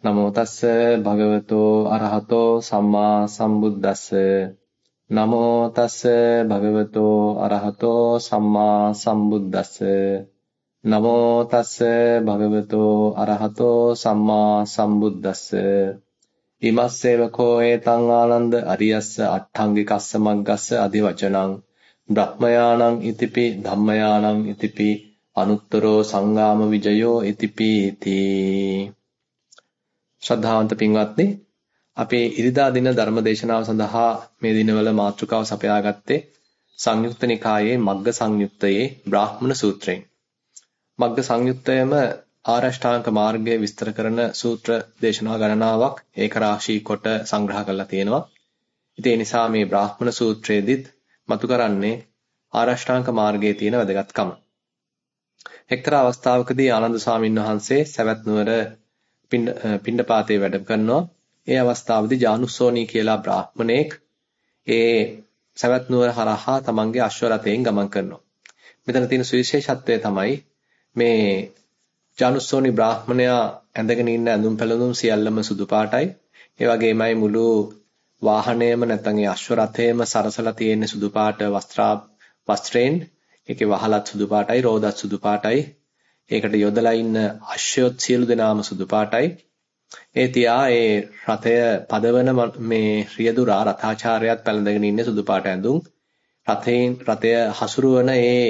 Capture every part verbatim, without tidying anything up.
නමෝ තස්ස භගවතෝ අරහතෝ සම්මා සම්බුද්දස්ස නමෝ තස්ස භගවතෝ අරහතෝ සම්මා සම්බුද්දස්ස නමෝ තස්ස භගවතෝ අරහතෝ සම්මා සම්බුද්දස්ස ඉමස්සේවකෝ ඒතං ආනන්ද අරියස්ස අට්ඨංගිකස්ස මග්ගස්ස අදි වචනං බ්‍රහ්මයාණං ඉතිපි ධම්මයාණං ඉතිපි අනුත්තරෝ සංගාම විජයෝ ඉතිපි ඉති. ශ්‍රද්ධාවන්ත පින්වත්නි, අපේ ඉරිදා දින ධර්මදේශනාව සඳහා මේ දිනවල මාතෘකාව සපයාගත්තේ සංයුක්ත නිකායේ මග්ග සංයුක්තයේ බ්‍රාහ්මණ සූත්‍රයෙන්. මග්ග සංයුක්තයම ආරෂ්ඨාංග මාර්ගය විස්තර කරන සූත්‍ර දේශනා ගණනාවක් ඒකරාශී කොට සංග්‍රහ කරලා තියෙනවා. ඉතින් ඒ නිසා මේ බ්‍රාහ්මණ සූත්‍රයේදීත් මතු කරන්නේ ආරෂ්ඨාංග මාර්ගයේ තියෙන වැදගත්කම. එක්තරා අවස්ථාවකදී ආනන්ද ස්වාමීන් වහන්සේ සවැත් නුවර පින්ඩ පින්ඩපාතේ වැඩ කරනවා. ඒ අවස්ථාවේදී ජානුස්සෝනි කියලා බ්‍රාහ්මණෙක් ඒ සවැත් නුවර හරහා තමන්ගේ අශ්ව රථයෙන් ගමන් කරනවා. මෙතන තියෙන සුවිශේෂත්වය තමයි මේ ජානුස්සෝනි බ්‍රාහ්මණයා ඇඳගෙන ඉන්න ඇඳුම් පැළඳුම් සියල්ලම සුදු පාටයි. ඒ වගේමයි මුළු වාහනයම නැත්නම් ඒ අශ්ව රථයම සරසලා තියෙන සුදු පාට වස්ත්‍රා වස්ත්‍රයෙන්. ඒකේ වහලත් සුදු පාටයි, රෝදත් සුදු පාටයි. ඒකට යොදලා ඉන්න අශ්වයොත් සියලු දෙනාම සුදු පාටයි. ඒ තියා ඒ රථය පදවන මේ රියදුරා රථාචාර්යයත් පැළඳගෙන ඉන්නේ සුදු පාට ඇඳුම්. රථයෙන් රථය හසුරුවන ඒ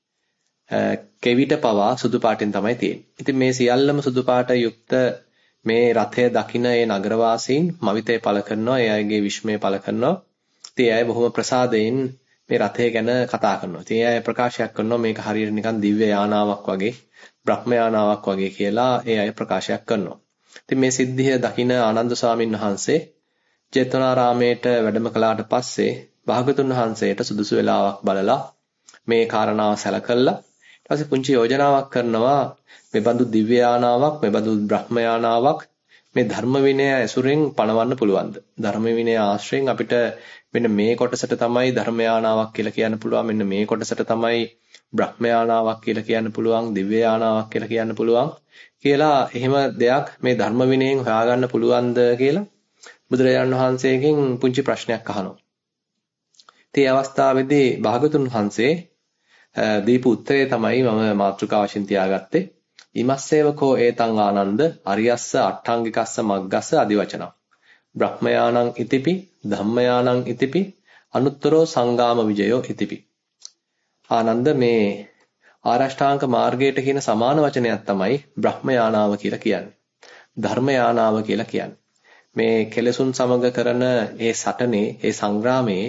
කෙවිත පවා සුදු පාටින් තමයි තියෙන්නේ. ඉතින් මේ සියල්ලම සුදු පාට යුක්ත මේ රථය දකින ඒ නගරවාසීන් මවිතේ පළ කරනවා, ඒ අයගේ විශ්මය පළ කරනවා. ඉතින් ඒ අය බොහොම ප්‍රසාදයෙන් මේ රථය ගැන කතා කරනවා. ඉතින් ඒ අය ප්‍රකාශයක් කරනවා මේක හරියට නිකන් දිව්‍ය යානාවක් වගේ, බ්‍රහ්ම යානාවක් වගේ කියලා ඒ අය ප්‍රකාශයක් කරනවා. ඉතින් මේ සිද්ධිය දකින ආනන්ද ස්වාමීන් වහන්සේ ජේතවනාරාමයට වැඩම කළාට පස්සේ භාගතුන් වහන්සේට සුදුසු වෙලාවක් බලලා මේ කාරණාව සැලකලා ඊට පස්සේ පුංචි යෝජනාවක් කරනවා මේ බඳු දිව්‍ය යානාවක්, මේ බඳු බ්‍රහ්ම යානාවක් මේ ධර්ම විනය ඇසුරෙන් පණවන්න පුළුවන්ද? ධර්ම විනය ආශ්‍රයෙන් අපිට මෙන්න මේ කොටසට තමයි ධර්ම යානාවක් කියලා කියන්න පුළුවන්, මෙන්න මේ කොටසට තමයි බ්‍රහ්ම යානාවක් කියලා කියන්න පුළුවන්, දිව්‍ය යානාවක් කියලා කියන්න පුළුවන් කියලා එහෙම දෙයක් මේ ධර්ම විනයෙන් හොයාගන්න පුළුවන්ද කියලා බුදුරජාණන් වහන්සේගෙන් පුංචි ප්‍රශ්නයක් අහනවා. ඉතින් ඒ අවස්ථාවේදී භාගතුන් වහන්සේ දීපු උත්තරේ තමයි මම මාතෘකාව වශයෙන් තියාගත්තේ. ඉමස්සේවකෝ ඒතං ආනන්ද අරියස්ස අට්ඨංගිකස්ස මග්ගස්ස අදි වචනං බ්‍රහ්මයාණං ඉතිපි ධම්මයාණං ඉතිපි අනුත්තරෝ සංගාම විජයෝ ඉතිපි. ආනන්ද මේ ආරෂ්ඨාංග මාර්ගයට කියන සමාන වචනයක් තමයි බ්‍රහ්ම යානාව කියලා කියන්නේ. ධර්ම යානාව කියලා කියන්නේ. මේ කෙලෙසුන් සමග කරන ඒ සටනේ, ඒ සංග්‍රාමයේ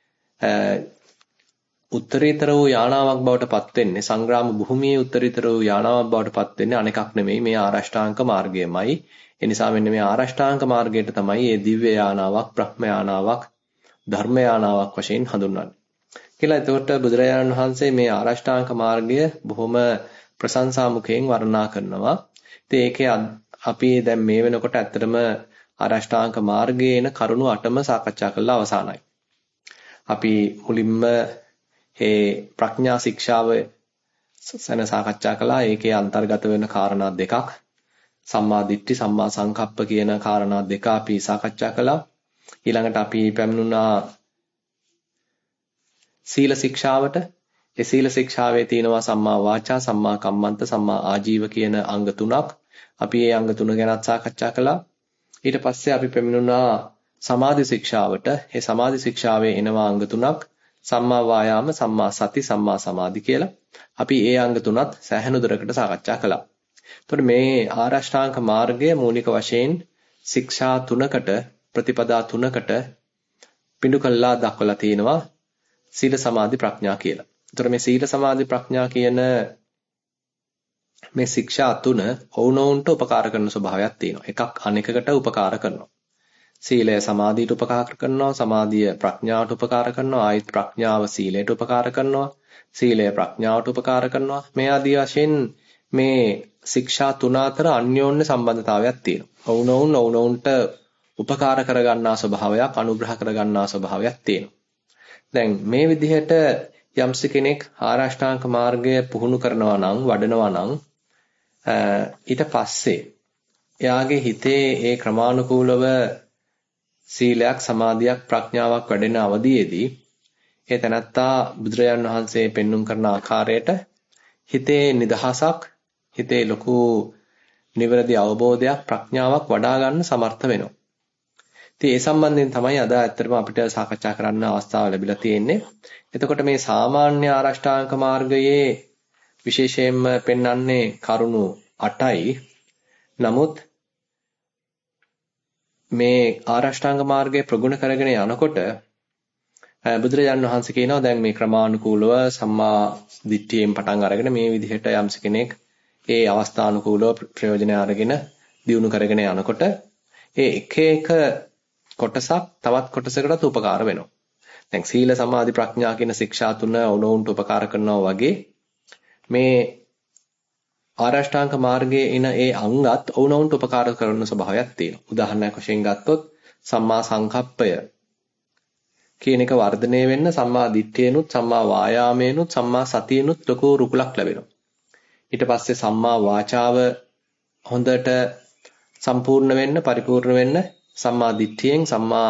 උත්තරීතර වූ යානාවක් බවට පත් වෙන්නේ, සංග්‍රාම භූමියේ උත්තරීතර වූ යානාවක් බවට පත් වෙන්නේ අනෙකක් නෙමෙයි මේ ආරෂ්ඨාංග මාර්ගයමයි. ඒ නිසා මෙන්න මේ ආරෂ්ඨාංග මාර්ගයට තමයි මේ දිව්‍ය යානාවක්, බ්‍රහ්ම යානාවක්, ධර්ම යානාවක් වශයෙන් හඳුන්වන්නේ. කියලා එතකොට බුදුරජාණන් වහන්සේ මේ ආරෂ්ඨාංග මාර්ගය බොහොම ප්‍රශංසා මුඛයෙන් වර්ණනා කරනවා. ඉතින් ඒකේ අපි දැන් මේ වෙනකොට ඇත්තටම ආරෂ්ඨාංග මාර්ගයේ එන කරුණු අටම සාකච්ඡා කරලා අවසానයි. අපි මුලින්ම මේ ප්‍රඥා ශික්ෂාව සැන සාකච්ඡා කළා. ඒකේ අන්තර්ගත වෙන කාරණා දෙකක්, සම්මා දිට්ඨි, සම්මා සංකප්ප කියන කාරණා දෙක අපි සාකච්ඡා කළා. ඊළඟට අපි පැමිණුණා සීල ශික්ෂාවට. ඒ සීල ශික්ෂාවේ තියෙනවා සම්මා වාචා, සම්මා කම්මන්ත, සම්මා ආජීව කියන අංග තුනක්. අපි මේ අංග තුන ගැනත් සාකච්ඡා කළා. ඊට පස්සේ අපි පැමිණුණා සමාධි ශික්ෂාවට. ඒ සමාධි ශික්ෂාවේ එනවා අංග තුනක්. සම්මා වායාම, සම්මා සති, සම්මා සමාධි කියලා. අපි ඒ අංග තුනත් සෑහෙන දුරකට සාකච්ඡා කළා. එතකොට මේ ආරෂ්ඨාංග මාර්ගය මූලික වශයෙන් ශික්ෂා තුනකට, ප්‍රතිපදා තුනකට පිඬු කළා දක්වලා තියෙනවා. සීල සමාධි ප්‍රඥා කියලා. ඒතර මේ සීල සමාධි ප්‍රඥා කියන මේ ශික්ෂා තුන ඔවුනොවුන්ට උපකාර කරන ස්වභාවයක් තියෙනවා. එකක් අනෙකකට උපකාර කරනවා. සීලය සමාධියට උපකාර කරනවා, සමාධිය ප්‍රඥාවට උපකාර කරනවා, ආයිත් ප්‍රඥාව සීලයට උපකාර කරනවා, සීලය ප්‍රඥාවට උපකාර කරනවා. මේ ආදී වශයෙන් මේ ශික්ෂා තුන අතර අන්‍යෝන්‍ය සම්බන්ධතාවයක් තියෙනවා. ඔවුනොවුන් ඔවුනොවුන්ට උපකාර කරගන්නා ස්වභාවයක්, අනුග්‍රහ කරගන්නා ස්වභාවයක් තියෙනවා. දැන් මේ විදිහට යම්ස කෙනෙක් ආරෂ්ඨාංග මාර්ගය පුහුණු කරනවා නම්, වඩනවා නම් ඊට පස්සේ එයාගේ හිතේ ඒ ක්‍රමානුකූලව සීලයක් සමාධියක් ප්‍රඥාවක් වැඩෙන අවධියේදී ඒ තනත්තා බුදුරජාන් වහන්සේ පෙන්눔 කරන ආකාරයට හිතේ නිදහසක් හිතේ ලොකු නිවැරදි අවබෝධයක් ප්‍රඥාවක් වඩා ගන්න සමර්ථ වෙනවා. ඉතින් ඒ සම්බන්ධයෙන් තමයි අද ඇත්තටම අපිට සාකච්ඡා කරන්න අවස්ථාව ලැබිලා තියෙන්නේ. එතකොට මේ සාමාන්‍ය ආරෂ්ඨාංග මාර්ගයේ විශේෂයෙන්ම පෙන්වන්නේ කරුණු අටයි. නමුත් මේ ආරෂ්ඨාංග මාර්ගයේ ප්‍රගුණ කරගෙන යනකොට බුදුරජාණන් වහන්සේ කියනවා දැන් මේ ක්‍රමානුකූලව සම්මා දිට්ඨියෙන් පටන් අරගෙන මේ විදිහට යම්ස කෙනෙක් ඒ අවස්ථානුකූලව ප්‍රයෝජන අරගෙන දියුණු කරගෙන යනකොට ඒ එක එක කොටසක් තවත් කොටසකටත් උපකාර වෙනවා. දැන් සීල සමාධි ප්‍රඥා කියන ශික්ෂා තුන ඔවුනොවුන්ට උපකාර කරනවා වගේ මේ ආරෂ්ඨාංග මාර්ගයේ එන ඒ අංගත් ඔවුනොවුන්ට උපකාර කරන ස්වභාවයක් තියෙනවා. උදාහරණයක් වශයෙන් ගත්තොත් සම්මා සංකප්පය කියන එක වර්ධනය වෙන්න සම්මා දිට්ඨියනුත් සම්මා වායාමයනුත් සම්මා සතියනුත් ලොකු රුකුලක් ලැබෙනවා. ඊට පස්සේ සම්මා වාචාව හොඳට සම්පූර්ණ වෙන්න පරිපූර්ණ වෙන්න සම්මා දිට්ඨියෙන් සම්මා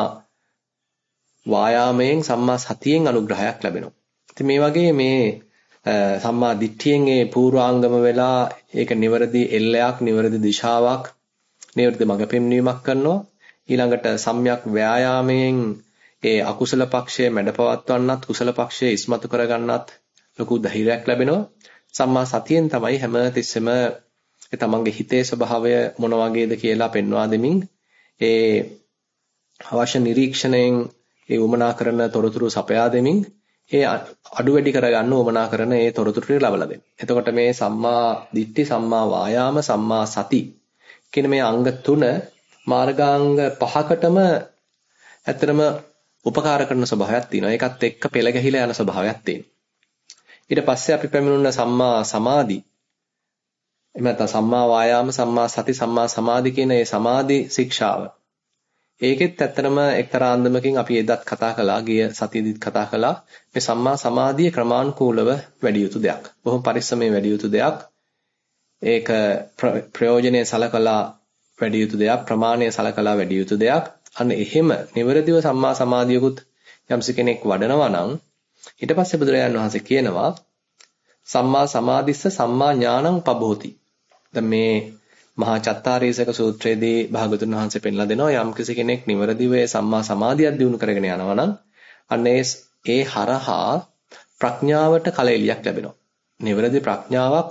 වායාමයෙන් සම්මා සතියෙන් අනුග්‍රහයක් ලැබෙනවා. ඉතින් මේ වගේ මේ සම්මා දිට්ඨියෙන් ඒ පූර්වාංගම වෙලා ඒක නිවැරදි එල්ලයක් නිවැරදි දිශාවක් නිවැරදි මඟ පෙන්වීමක් කරනවා. ඊළඟට සම්‍යක් ව්‍යායාමයෙන් ඒ අකුසල පක්ෂයේ මැඩපවත්වන්නත් කුසල පක්ෂයේ ඉස්මතු කරගන්නත් ලොකු ධෛර්යයක් ලැබෙනවා. සම්මා සතියෙන් තමයි හැම තිස්සෙම ඒ තමන්ගේ හිතේ ස්වභාවය මොන වගේද කියලා පෙන්වා දෙමින් ඒ අවශ්‍ය නිරීක්ෂණයෙන් ඒ උමනා කරන තොරතුරු සපයා දෙමින් ඒ අඩු වැඩි කරගන්න උමනා කරන ඒ තොරතුරු ටික ලබලා දෙන්න. එතකොට මේ සම්මා දිට්ඨි සම්මා වායාම සම්මා සති කියන මේ අංග තුන මාර්ගාංග පහකටම ඇත්තටම උපකාර කරන ස්වභාවයක් තියෙනවා. ඒකත් එක්ක පෙළ ගැහිලා යන ස්වභාවයක් තියෙනවා. ඊට පස්සේ අපි පැමිණුණ සම්මා සමාධි එහෙම නැත්නම් සම්මා වායාම සම්මා සති සම්මා සමාධි කියන මේ සමාධි ශික්ෂාව. ඒකෙත් ඇත්තටම එක්තරා අන්දමකින් අපි එදත් කතා කළා ගිය සතියේදීත් කතා කළා මේ සම්මා සමාධිය ක්‍රමානුකූලව වැඩි යුතු දෙයක්. බොහොම පරිස්සමෙන් වැඩි යුතු දෙයක්. ඒක ප්‍රයෝජනෙයි සලකලා වැඩි යුතු දෙයක් ප්‍රමාණය සලකලා වැඩි යුතු දෙයක්. අන්න එහෙම නිවැරදිව සම්මා සමාධියකුත් යම්ස කෙනෙක් වඩනවා නම් ඊට පස්සේ බුදුරජාණන් වහන්සේ කියනවා සම්මා සමාධිස්ස සම්මා ඥානං පබෝති. දැන් මේ මහා චත්තාරීසක සූත්‍රයේදී භාගතුන් වහන්සේ පෙන්ලා දෙනවා යම් කෙනෙක් නිවැරදිව සම්මා සමාධියක් දිනු කරගෙන යනවා නම් අන්න ඒ හරහා ප්‍රඥාවට කලෙලියක් ලැබෙනවා. නිවැරදි ප්‍රඥාවක්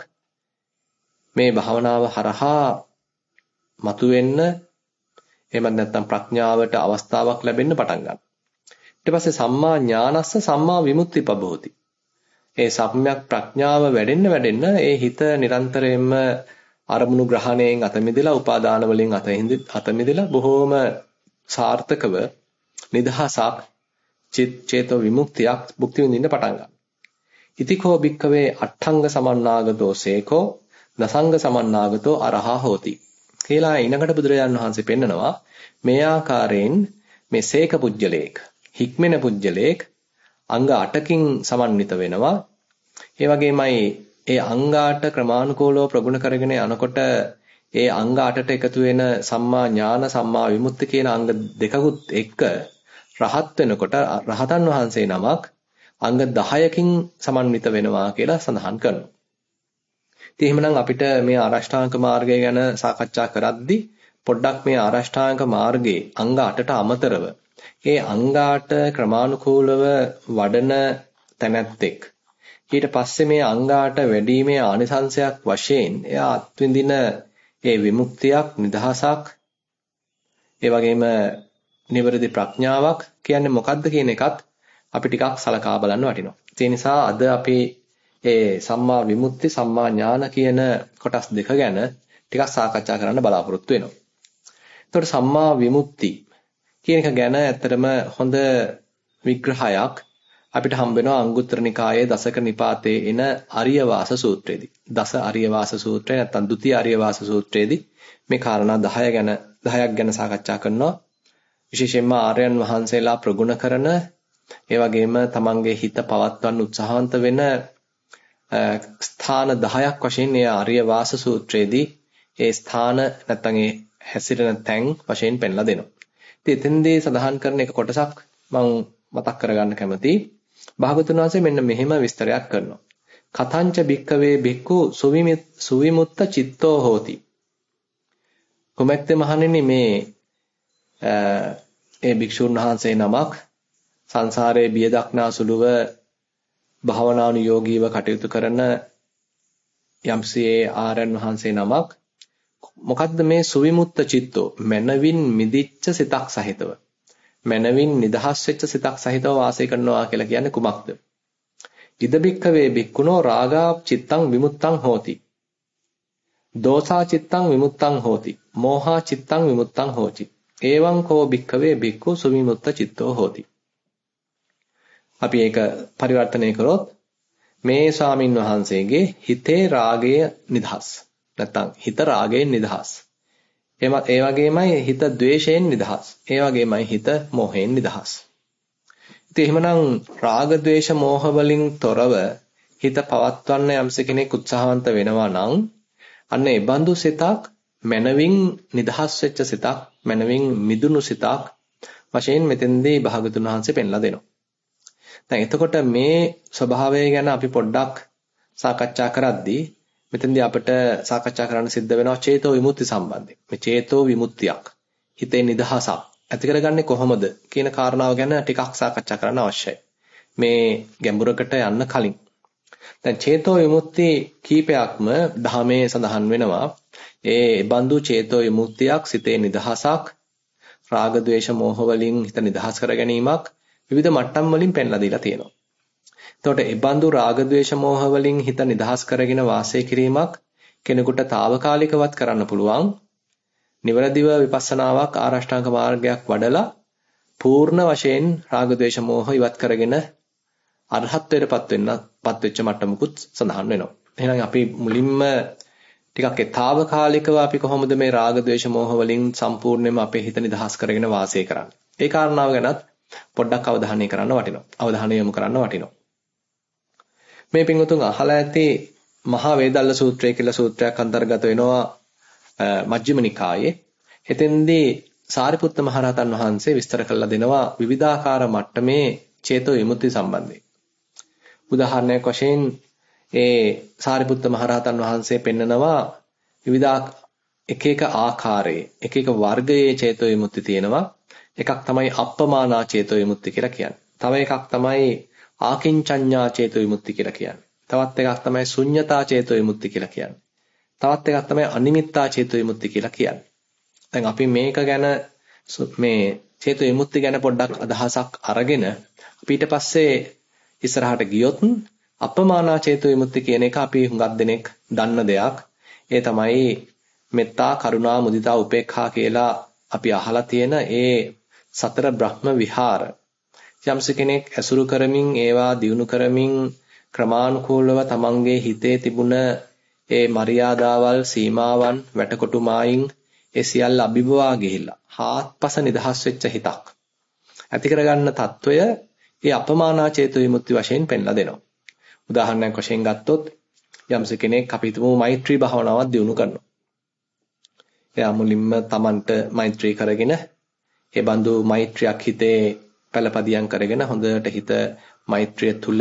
මේ භාවනාව හරහා මතුවෙන්න එහෙම නැත්නම් ප්‍රඥාවට අවස්ථාවක් ලැබෙන්න පටන් ගන්නවා. ඊට පස්සේ සම්මා ඥානස්ස සම්මා විමුක්ති පබෝති. ඒ සම්‍යක් ප්‍රඥාව වැඩෙන්න වැඩෙන්න ඒ හිත නිරන්තරයෙන්ම අරමුණු ග්‍රහණයෙන් අත මිදලා උපාදාන වලින් අත මිදලා බොහෝම සාර්ථකව නිදහසක් චේතෝ විමුක්තියක් භුක්ති විඳින්න පටන් ගන්නවා. ඉතිකෝ භික්කවේ අට්ඨංග සමන්නාගතෝ සේකෝ දසංග සමන්නාගතෝ අරහා හෝති. කියලා ඊළඟට බුදුරජාණන් වහන්සේ පෙන්නනවා මේ ආකාරයෙන් මේ සේක පුජ්‍යලේක හික්මෙන පුජ්‍යලේක අංග අටකින් සමන්විත වෙනවා. ඒ වගේමයි ඒ අංග අට ක්‍රමානුකූලව ප්‍රගුණ කරගෙන යනකොට ඒ අංග අටට එකතු වෙන සම්මා ඥාන සම්මා විමුක්ති කියන අංග දෙකකුත් එක්ක රහත් වෙනකොට රහතන් වහන්සේ නමක් අංග දහයකින් සමන්විත වෙනවා කියලා සඳහන් කරනවා. ඉතින් එහෙමනම් අපිට මේ ආරෂ්ඨාංග මාර්ගය ගැන සාකච්ඡා කරද්දී පොඩ්ඩක් මේ ආරෂ්ඨාංග මාර්ගයේ අංග අටට අමතරව ඒ අංග අට ක්‍රමානුකූලව වඩන තැනැත්තෙක් ඊට පස්සේ මේ අංග අට වැඩිීමේ ආනිසංශයක් වශයෙන් එයා අත්විඳින ඒ විමුක්තියක් නිදහසක් ඒ වගේම නිවැරදි ප්‍රඥාවක් කියන්නේ මොකක්ද කියන එකත් අපි ටිකක් සලකා බලන්න වටිනවා. ඒ නිසා අද අපි ඒ සම්මා විමුක්ති සම්මා ඥාන කියන කොටස් දෙක ගැන ටිකක් සාකච්ඡා කරන්න බලාපොරොත්තු වෙනවා. එතකොට සම්මා විමුක්ති කියන එක ගැන ඇත්තටම හොඳ විග්‍රහයක් අපිට හම්බ වෙනවා අංගුත්තර නිකායේ දසක නිපාතේ එන ආර්ය වාස සූත්‍රයේදී. දස ආර්ය වාස සූත්‍රය නැත්නම් ဒုတိ ආර්ය වාස සූත්‍රයේදී මේ කාරණා දහය ගැන දහයක් ගැන සාකච්ඡා කරනවා. විශේෂයෙන්ම ආර්යයන් වහන්සේලා ප්‍රගුණ කරන ඒ වගේම තමන්ගේ හිත පවත්වන්න උත්සාහන්ත වෙන ස්ථාන දහයක් වශයෙන් මේ ආර්ය වාස සූත්‍රයේදී ඒ ස්ථාන නැත්නම් ඒ හැසිරෙන තැන් වශයෙන් පෙන්ලා දෙනවා. ඉතින් එතෙන්දී සඳහන් කරන එක කොටසක් මම මතක් කරගන්න කැමතියි. භාගතුන් වහන්සේ මෙන්න මෙහෙම විස්තරයක් කරනවා. කතංච භික්කවේ භික්ඛු සුවිමුත්ත චිත්තෝ හෝති. කොමැක්ද මහණෙනි මේ ඒ භික්ෂුන් වහන්සේ නමක් සංසාරයේ බිය දක්නා සුළුව භාවනානුයෝගීව කටයුතු කරන යම්සේ ආරයන් වහන්සේ නමක් මොකද්ද මේ සුවිමුත්ත චිත්තෝ මනවින් මිදිච්ච සිතක් සහිතව මනවින් නිදහස් වෙච්ච සිතක් සහිතව වාසය කරනවා කියලා කියන්නේ කුමක්ද? ඉද බික්කවේ බික්කුණෝ රාගා චිත්තං විමුත්තං හෝති. දෝසා චිත්තං විමුත්තං හෝති. මෝහා චිත්තං විමුත්තං හෝති. එවං කෝ බික්කවේ බික්කු සුවිමුත්ත චිත්තෝ හෝති. අපි ඒක පරිවර්තනය කරොත් මේ ස්වාමින් වහන්සේගේ හිතේ රාගය නිදහස්. නැත්තම් හිත රාගයෙන් නිදහස්. එම ඒ වගේමයි හිත ද්වේෂයෙන් නිදහස්. ඒ වගේමයි හිත මෝහයෙන් නිදහස්. ඉතින් එහෙමනම් රාග ද්වේෂ මෝහ වලින් තොරව හිත පවත්වන්න යම්ස කෙනෙක් උත්සාහවන්ත වෙනවා නම් අන්න ඒ බඳු සිතක් මනවින් නිදහස් වෙච්ච සිතක් මනවින් මිදුණු සිතක් වශයෙන් මෙතෙන්දී භාගතුන් වහන්සේ පෙන්ලා දෙනවා. දැන් එතකොට මේ ස්වභාවය ගැන අපි පොඩ්ඩක් සාකච්ඡා කරද්දී මෙතෙන්දී අපිට සාකච්ඡා කරන්න සිද්ධ වෙනවා චේතෝ විමුක්ති සම්බන්ධයෙන්. මේ චේතෝ විමුක්තියක් හිතේ නිදහසක් ඇති කරගන්නේ කොහොමද කියන කාරණාව ගැන ටිකක් සාකච්ඡා කරන්න අවශ්‍යයි. මේ ගැඹුරකට යන්න කලින්. දැන් චේතෝ විමුක්ති කීපයක්ම ධර්මයේ සඳහන් වෙනවා. ඒ බඳු චේතෝ විමුක්තියක් සිතේ නිදහසක් රාග ද්වේෂ මෝහ වලින් හිත නිදහස් කර ගැනීමක් විවිධ මට්ටම් වලින් පෙන්ලා දීලා තියෙනවා. එතකොට ඒ බඳු රාග ද්වේෂ මෝහ වලින් හිත නිදහස් කරගෙන වාසය කිරීමක් කෙනෙකුට తాවකාලිකවත් කරන්න පුළුවන්. නිවැරදිව විපස්සනාවක් ආරෂ්ඨාංග මාර්ගයක් වඩලා පූර්ණ වශයෙන් රාග ද්වේෂ මෝහ ඉවත් කරගෙන අරහත්ත්වයටපත් වෙන්නපත් වෙච්ච මට්ටමකුත් සඳහන් වෙනවා. එහෙනම් අපි මුලින්ම ටිකක් ඒ తాවකාලිකව අපි කොහොමද මේ රාග ද්වේෂ මෝහ වලින් සම්පූර්ණයෙන්ම අපේ හිත නිදහස් කරගෙන වාසය කරන්නේ? ඒ කාරණාව ගැනත් පොඩ්ඩක් අවධානය කරන්න වටිනවා. අවධානය යොමු කරන්න වටිනවා. මේ පින්වතුන් අහලා ඇති මහා වේදල්ල සූත්‍රය කියලා සූත්‍රයක් අන්තර්ගත වෙනවා මජ්ක්‍ධිම නිකායේ. එතෙන්දී සාරිපුත්ත මහරහතන් වහන්සේ විස්තර කළා දෙනවා විවිධාකාර මට්ටමේ චේතෝ විමුක්ති සම්බන්ධයෙන්. උදාහරණයක් වශයෙන් ඒ සාරිපුත්ත මහරහතන් වහන්සේ පෙන්නනවා විවිධ එක එක ආකාරයේ එක එක වර්ගයේ චේතෝ විමුක්ති තියෙනවා. එකක් තමයි අප්පමානා චේතෝ විමුක්ති කියලා කියන්නේ. තව එකක් තමයි ආකින්චඤ්ඤා චේතෝ විමුක්ති කියලා කියන්නේ. තවත් එකක් තමයි ශුන්්‍යතා චේතෝ විමුක්ති කියලා කියන්නේ. තවත් එකක් තමයි අනිමිත්තා චේතෝ විමුක්ති කියලා කියන්නේ. දැන් අපි මේක ගැන මේ චේතෝ විමුක්ති ගැන පොඩ්ඩක් අදහසක් අරගෙන අපි ඊට පස්සේ ඉස්සරහට ගියොත් අපමානා චේතෝ විමුක්ති කියන එක අපි හුඟක් දෙනෙක් දන්න දෙයක්. ඒ තමයි මෙත්තා, කරුණා, මුදිතා, උපේක්ඛා කියලා අපි අහලා තියෙන ඒ සතර බ්‍රහ්ම විහාර. යම්ස කෙනෙක් ඇසුරු කරමින් ඒවා දියුණු කරමින් ක්‍රමානුකූලව තමන්ගේ හිතේ තිබුණ ඒ මරියාදාවල් සීමාවන් වැටකොටු මායින් ඒ සියල්ල අභිබවා ගිහිල්ලා හාත්පස නිදහස් වෙච්ච හිතක් ඇති කරගන්න తত্ত্বය ඒ අපමානා චේතු විමුක්ති වශයෙන් පෙන්ලා දෙනවා. උදාහරණයක් වශයෙන් ගත්තොත් යම්ස කෙනෙක් අපි හිතමු මෛත්‍රී භාවනාවක් දියුණු කරනවා. එයා මුලින්ම තමන්ට මෛත්‍රී කරගෙන ඒ බඳු මෛත්‍රියක් හිතේ පළපදියම් කරගෙන හොඳට හිත මෛත්‍රිය තුල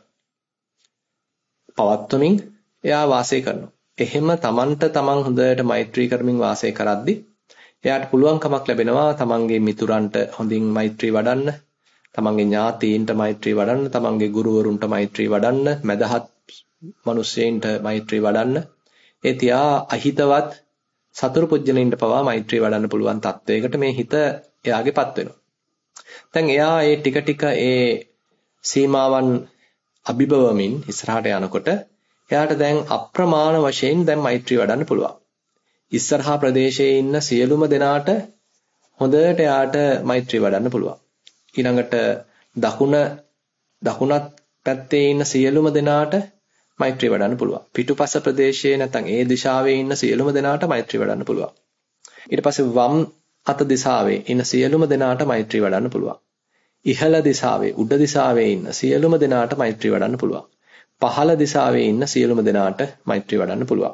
පවත්වමින් එයා වාසය කරනවා. එහෙම තමන්ට තමන් හොඳට මෛත්‍රී කරමින් වාසය කරද්දී එයාට පුළුවන්කමක් ලැබෙනවා තමන්ගේ මිතුරන්ට හොඳින් මෛත්‍රී වඩන්න, තමන්ගේ ඥාතීන්ට මෛත්‍රී වඩන්න, තමන්ගේ ගුරුවරුන්ට මෛත්‍රී වඩන්න, මදහත් මිනිස්සෙයින්ට මෛත්‍රී වඩන්න. ඒ තියා අහිතවත් සතුරු පුජ්‍යලින්ට පවා මෛත්‍රී වඩන්න පුළුවන් තත්වයකට මේ හිත එයාගේපත් වෙනවා. දැන් එයා ඒ ටික ටික ඒ සීමාවන් අභිබවමින් ඉස්සරහට යනකොට එයාට දැන් අප්‍රමාණ වශයෙන් දැන් මෛත්‍රී වඩන්න පුළුවන්. ඉස්සරහා ප්‍රදේශයේ ඉන්න සියලුම දෙනාට හොඳට එයාට මෛත්‍රී වඩන්න පුළුවන්. ඊළඟට දකුණ දකුණත් පැත්තේ ඉන්න සියලුම දෙනාට මෛත්‍රී වඩන්න පුළුවන්. පිටුපස ප්‍රදේශයේ නැත්නම් ඒ දිශාවේ ඉන්න සියලුම දෙනාට මෛත්‍රී වඩන්න පුළුවන්. ඊට පස්සේ වම් අත දිශාවේ ඉන්න සියලුම දෙනාට මෛත්‍රී වඩන්න පුළුවන්. ඉහළ දිශාවේ උඩ දිශාවේ ඉන්න සියලුම දෙනාට මෛත්‍රී වඩන්න පුළුවන්. පහළ දිශාවේ ඉන්න සියලුම දෙනාට මෛත්‍රී වඩන්න පුළුවන්.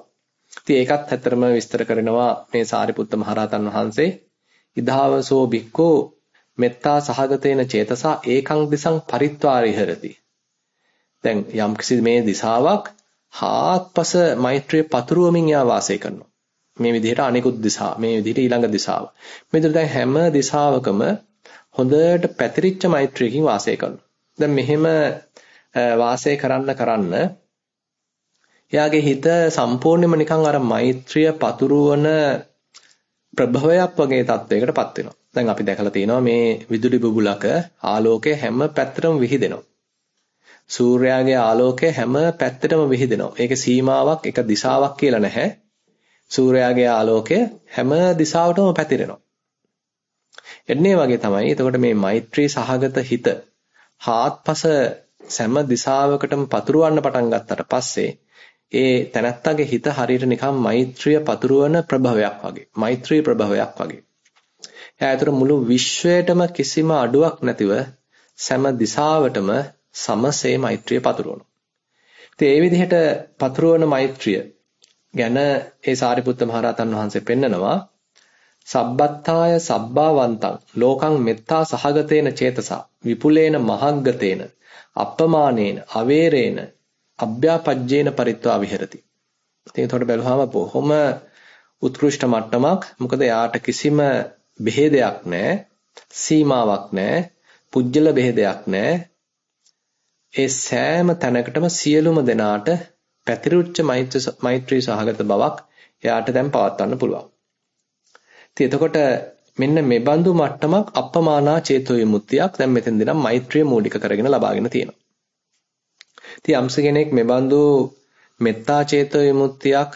ඉතින් ඒකත් ඇත්තරම විස්තර කරනවා මේ සාරිපුත්ත මහරහතන් වහන්සේ. ඉදාවසෝ බික්කෝ මෙත්තා සහගතේන චේතසා ඒකං දිසං පරිත්වාරිහරති. දැන් යම්කිසි මේ දිශාවක් හාත්පස මෛත්‍රිය පතුරවමින් යා වාසය කරනවා. මේ විදිහට අනිකුත් දිශා, මේ විදිහට ඊළඟ දිශාව. මේ විදිහට දැන් හැම දිශාවකම හොඳට පැතිරිච්ච මෛත්‍රියකින් වාසය කරනවා. දැන් මෙහෙම වාසය කරන්න කරන්න එයාගේ හිත සම්පූර්ණයෙන්ම නිකන් අර මෛත්‍රිය පතුරවන ප්‍රභවයක් වගේ තත්වයකටපත් වෙනවා. දැන් අපි දැකලා තියෙනවා මේ විදුලි බුබුලක ආලෝකය හැම පැත්තටම විහිදෙනවා. සූර්යාගේ ආලෝකය හැම පැත්තටම විහිදෙනවා. ඒකේ සීමාවක් එක දිශාවක් කියලා නැහැ. සූර්යාගේ ආලෝකය හැම දිශාවටම පැතිරෙනවා. එන්නේ වගේ තමයි. එතකොට මේ මෛත්‍රී සහගත හිත හාත්පස සෑම දිශාවකටම පතුරවන්න පටන් ගත්තට පස්සේ ඒ තනත්තගේ හිත හරියට නිකන් මෛත්‍රිය පතුරවන ප්‍රභවයක් වගේ. මෛත්‍රී ප්‍රභවයක් වගේ. එයාතර මුළු විශ්වයටම කිසිම අඩුවක් නැතිව සෑම දිශාවටම සමසේ මෛත්‍රිය පතුරවනවා. ඉතින් ඒ විදිහට පතුරවන මෛත්‍රිය ගැන ඒ සාරිපුත්ත මහරහතන් වහන්සේ පෙන්නනවා සබ්බත්තාය සබ්බාවන්තං ලෝකං මෙත්තා සහගතේන චේතසා විපුලේන මහග්ගතේන අප්පමානේන අවේරේන අභ්‍යාපජ්ජේන පරිත්වා විහෙරති. ඉතින් ඒකට බැලුවාම බොහොම උත්කෘෂ්ඨ මට්ටමක්. මොකද යාට කිසිම බෙහෙදයක් නැහැ, සීමාවක් නැහැ, පුජ්‍යල බෙහෙදයක් නැහැ. ඒ සෑම තැනකටම සියලුම දෙනාට පැතිරුච්ච මෛත්‍රී සහගත බවක් එයාට දැන් පවත්වන්න පුළුවන්. ඉතින් එතකොට මෙන්න මේ බඳු මට්ටමක් අප්පමානා චේතෝ විමුක්තියක් දැන් මෙතෙන්දී නම් මෛත්‍රිය මූලික කරගෙන ලබාගෙන තියෙනවා. ඉතින් යම්ස කෙනෙක් මේ බඳු මෙත්තා චේතෝ විමුක්තියක්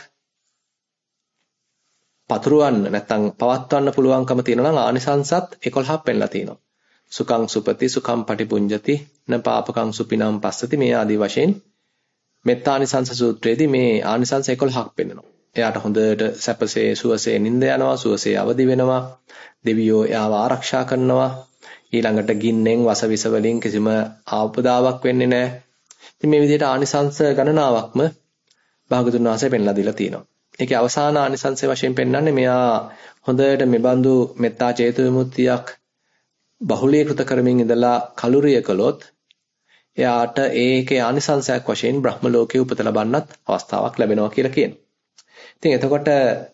පතුරවන්න නැත්නම් පවත්වන්න පුළුවන්කම තියෙනවා නම් ආනිසංසත් එකොළහක් පෙන්නලා තියෙනවා. සුඛං සුපති සුඛං පටිපුඤ්ජති න පාපකං සුපිනම් පස්සති මේ ආදී වශයෙන් මෙත්තානිසංස සූත්‍රයේදී මේ ආනිසංස එකොළහක් පෙන්නනවා. එයාට හොඳට සැපසේ සුවසේ නිින්ද යනවා, සුවසේ අවදි වෙනවා, දෙවියෝ එයාව ආරක්ෂා කරනවා, ඊළඟට ගින්නෙන් වසවිස වලින් කිසිම ආපදාවක් වෙන්නේ නැහැ. ඉතින් මේ විදිහට ආනිසංස ගණනාවක්ම භාගතුන් වහන්සේ පෙන්ලා දීලා තියෙනවා. ඒකේ අවසාන ආනිසංසය වශයෙන් පෙන්වන්නේ මෙයා හොඳට මෙබඳු මෙත්තා චේතෝ විමුක්තියක් බහුලීකృత කරමින් ඉඳලා කලුරිය කළොත් එයාට ඒකේ ආනිසංසයක් වශයෙන් බ්‍රහ්ම ලෝකයේ උපත ලබන්නත් අවස්ථාවක් ලැබෙනවා කියලා කියනවා. ඉතින් එතකොට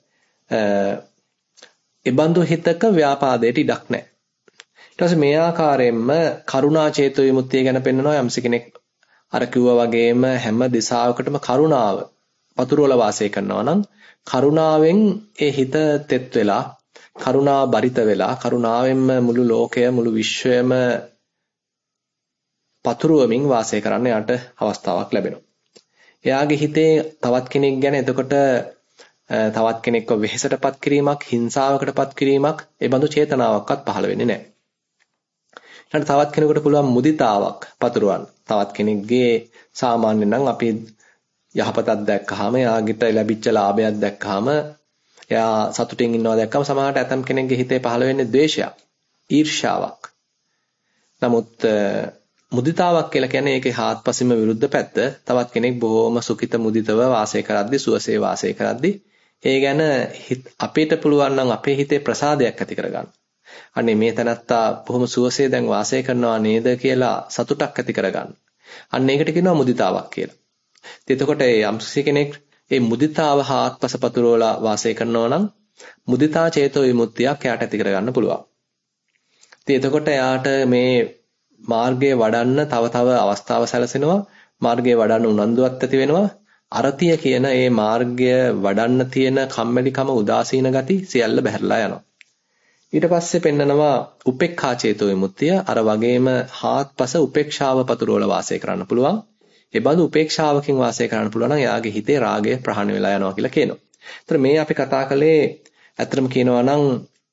ඒ බඳු හිතක ව්‍යාපාදයට ඉඩක් නැහැ. ඊට පස්සේ මේ ආකාරයෙන්ම කරුණා චේතෝ විමුක්තිය ගැන පෙන්වනවා. යම්ස කෙනෙක් අර කිව්වා වගේම හැම දිශාවකටම කරුණාව පතුරවල වාසය කරනවා නම් කරුණාවෙන් ඒ හිත තෙත් වෙලා කරුණා බරිත වෙලා කරුණාවෙන්ම මුළු ලෝකය මුළු විශ්වයම පතුරවමින් වාසය කරන්න යාට අවස්ථාවක් ලැබෙනවා. එයාගේ හිතේ තවත් කෙනෙක් ගැන එතකොට තවත් කෙනෙක්ව වෙහෙසටපත් කිරීමක්, හිංසාවකටපත් කිරීමක්, ඒ බඳු චේතනාවක්වත් පහළ වෙන්නේ නැහැ. ඊට තවත් කෙනෙකුට පුළුවන් මුදිතාවක් පතුරවන්න. තවත් කෙනෙක්ගේ සාමාන්‍යයෙන් නම් අපි යහපතක් දැක්කහම, එයාගිට ලැබිච්ච ලාභයක් දැක්කහම, එයා සතුටින් ඉන්නවා දැක්කම සමහරට ඇතම් කෙනෙක්ගේ හිතේ පහළ වෙන්නේ ද්වේෂයක්, ඊර්ෂ්‍යාවක්. නමුත් මුදිතාවක් කියලා කියන්නේ ඒකේ හාත්පසින්ම විරුද්ධ පැත්ත. තවත් කෙනෙක් බොහොම සුඛිත මුදිතව වාසය කරද්දී, සුවසේ වාසය කරද්දී ඒ ගැන අපිට පුළුවන් නම් අපේ හිතේ ප්‍රසාදයක් ඇති කරගන්න. අනේ මේ තනත්තා බොහොම සුවසේ දැන් වාසය කරනවා නේද කියලා සතුටක් ඇති කරගන්න. අන්න ඒකට කියනවා මුදිතාවක් කියලා. ඉතින් එතකොට යම්සි කෙනෙක් මේ මුදිතාව හාත්පස පතුරවලා වාසය කරනවා නම් මුදිතා චේතෝ විමුක්තියක් එයාට ඇති කරගන්න පුළුවන්. ඉතින් එතකොට එයාට මේ මාර්ගයේ වඩන්න තව තව අවස්ථාව සැලසෙනවා. මාර්ගයේ වඩන්න උනන්දුවක් ඇති වෙනවා. අරතිය කියන මේ මාර්ගය වඩන්න තියෙන කම්මැලිකම, උදාසීන ගති සියල්ල බැහැරලා යනවා. ඊට පස්සේ පෙන්නනවා උපේක්ඛා චේතෝ විමුක්තිය. අර වගේම හාත්පස උපේක්ෂාව පතුරවල වාසය කරන්න පුළුවන්. ඒ බඳු උපේක්ෂාවකින් වාසය කරන්න පුළුවන් නම් එයාගේ හිතේ රාගය ප්‍රහාණය වෙලා යනවා කියලා කියනවා. ඒතර මේ අපි කතා කළේ ඇත්තටම කියනවා නම්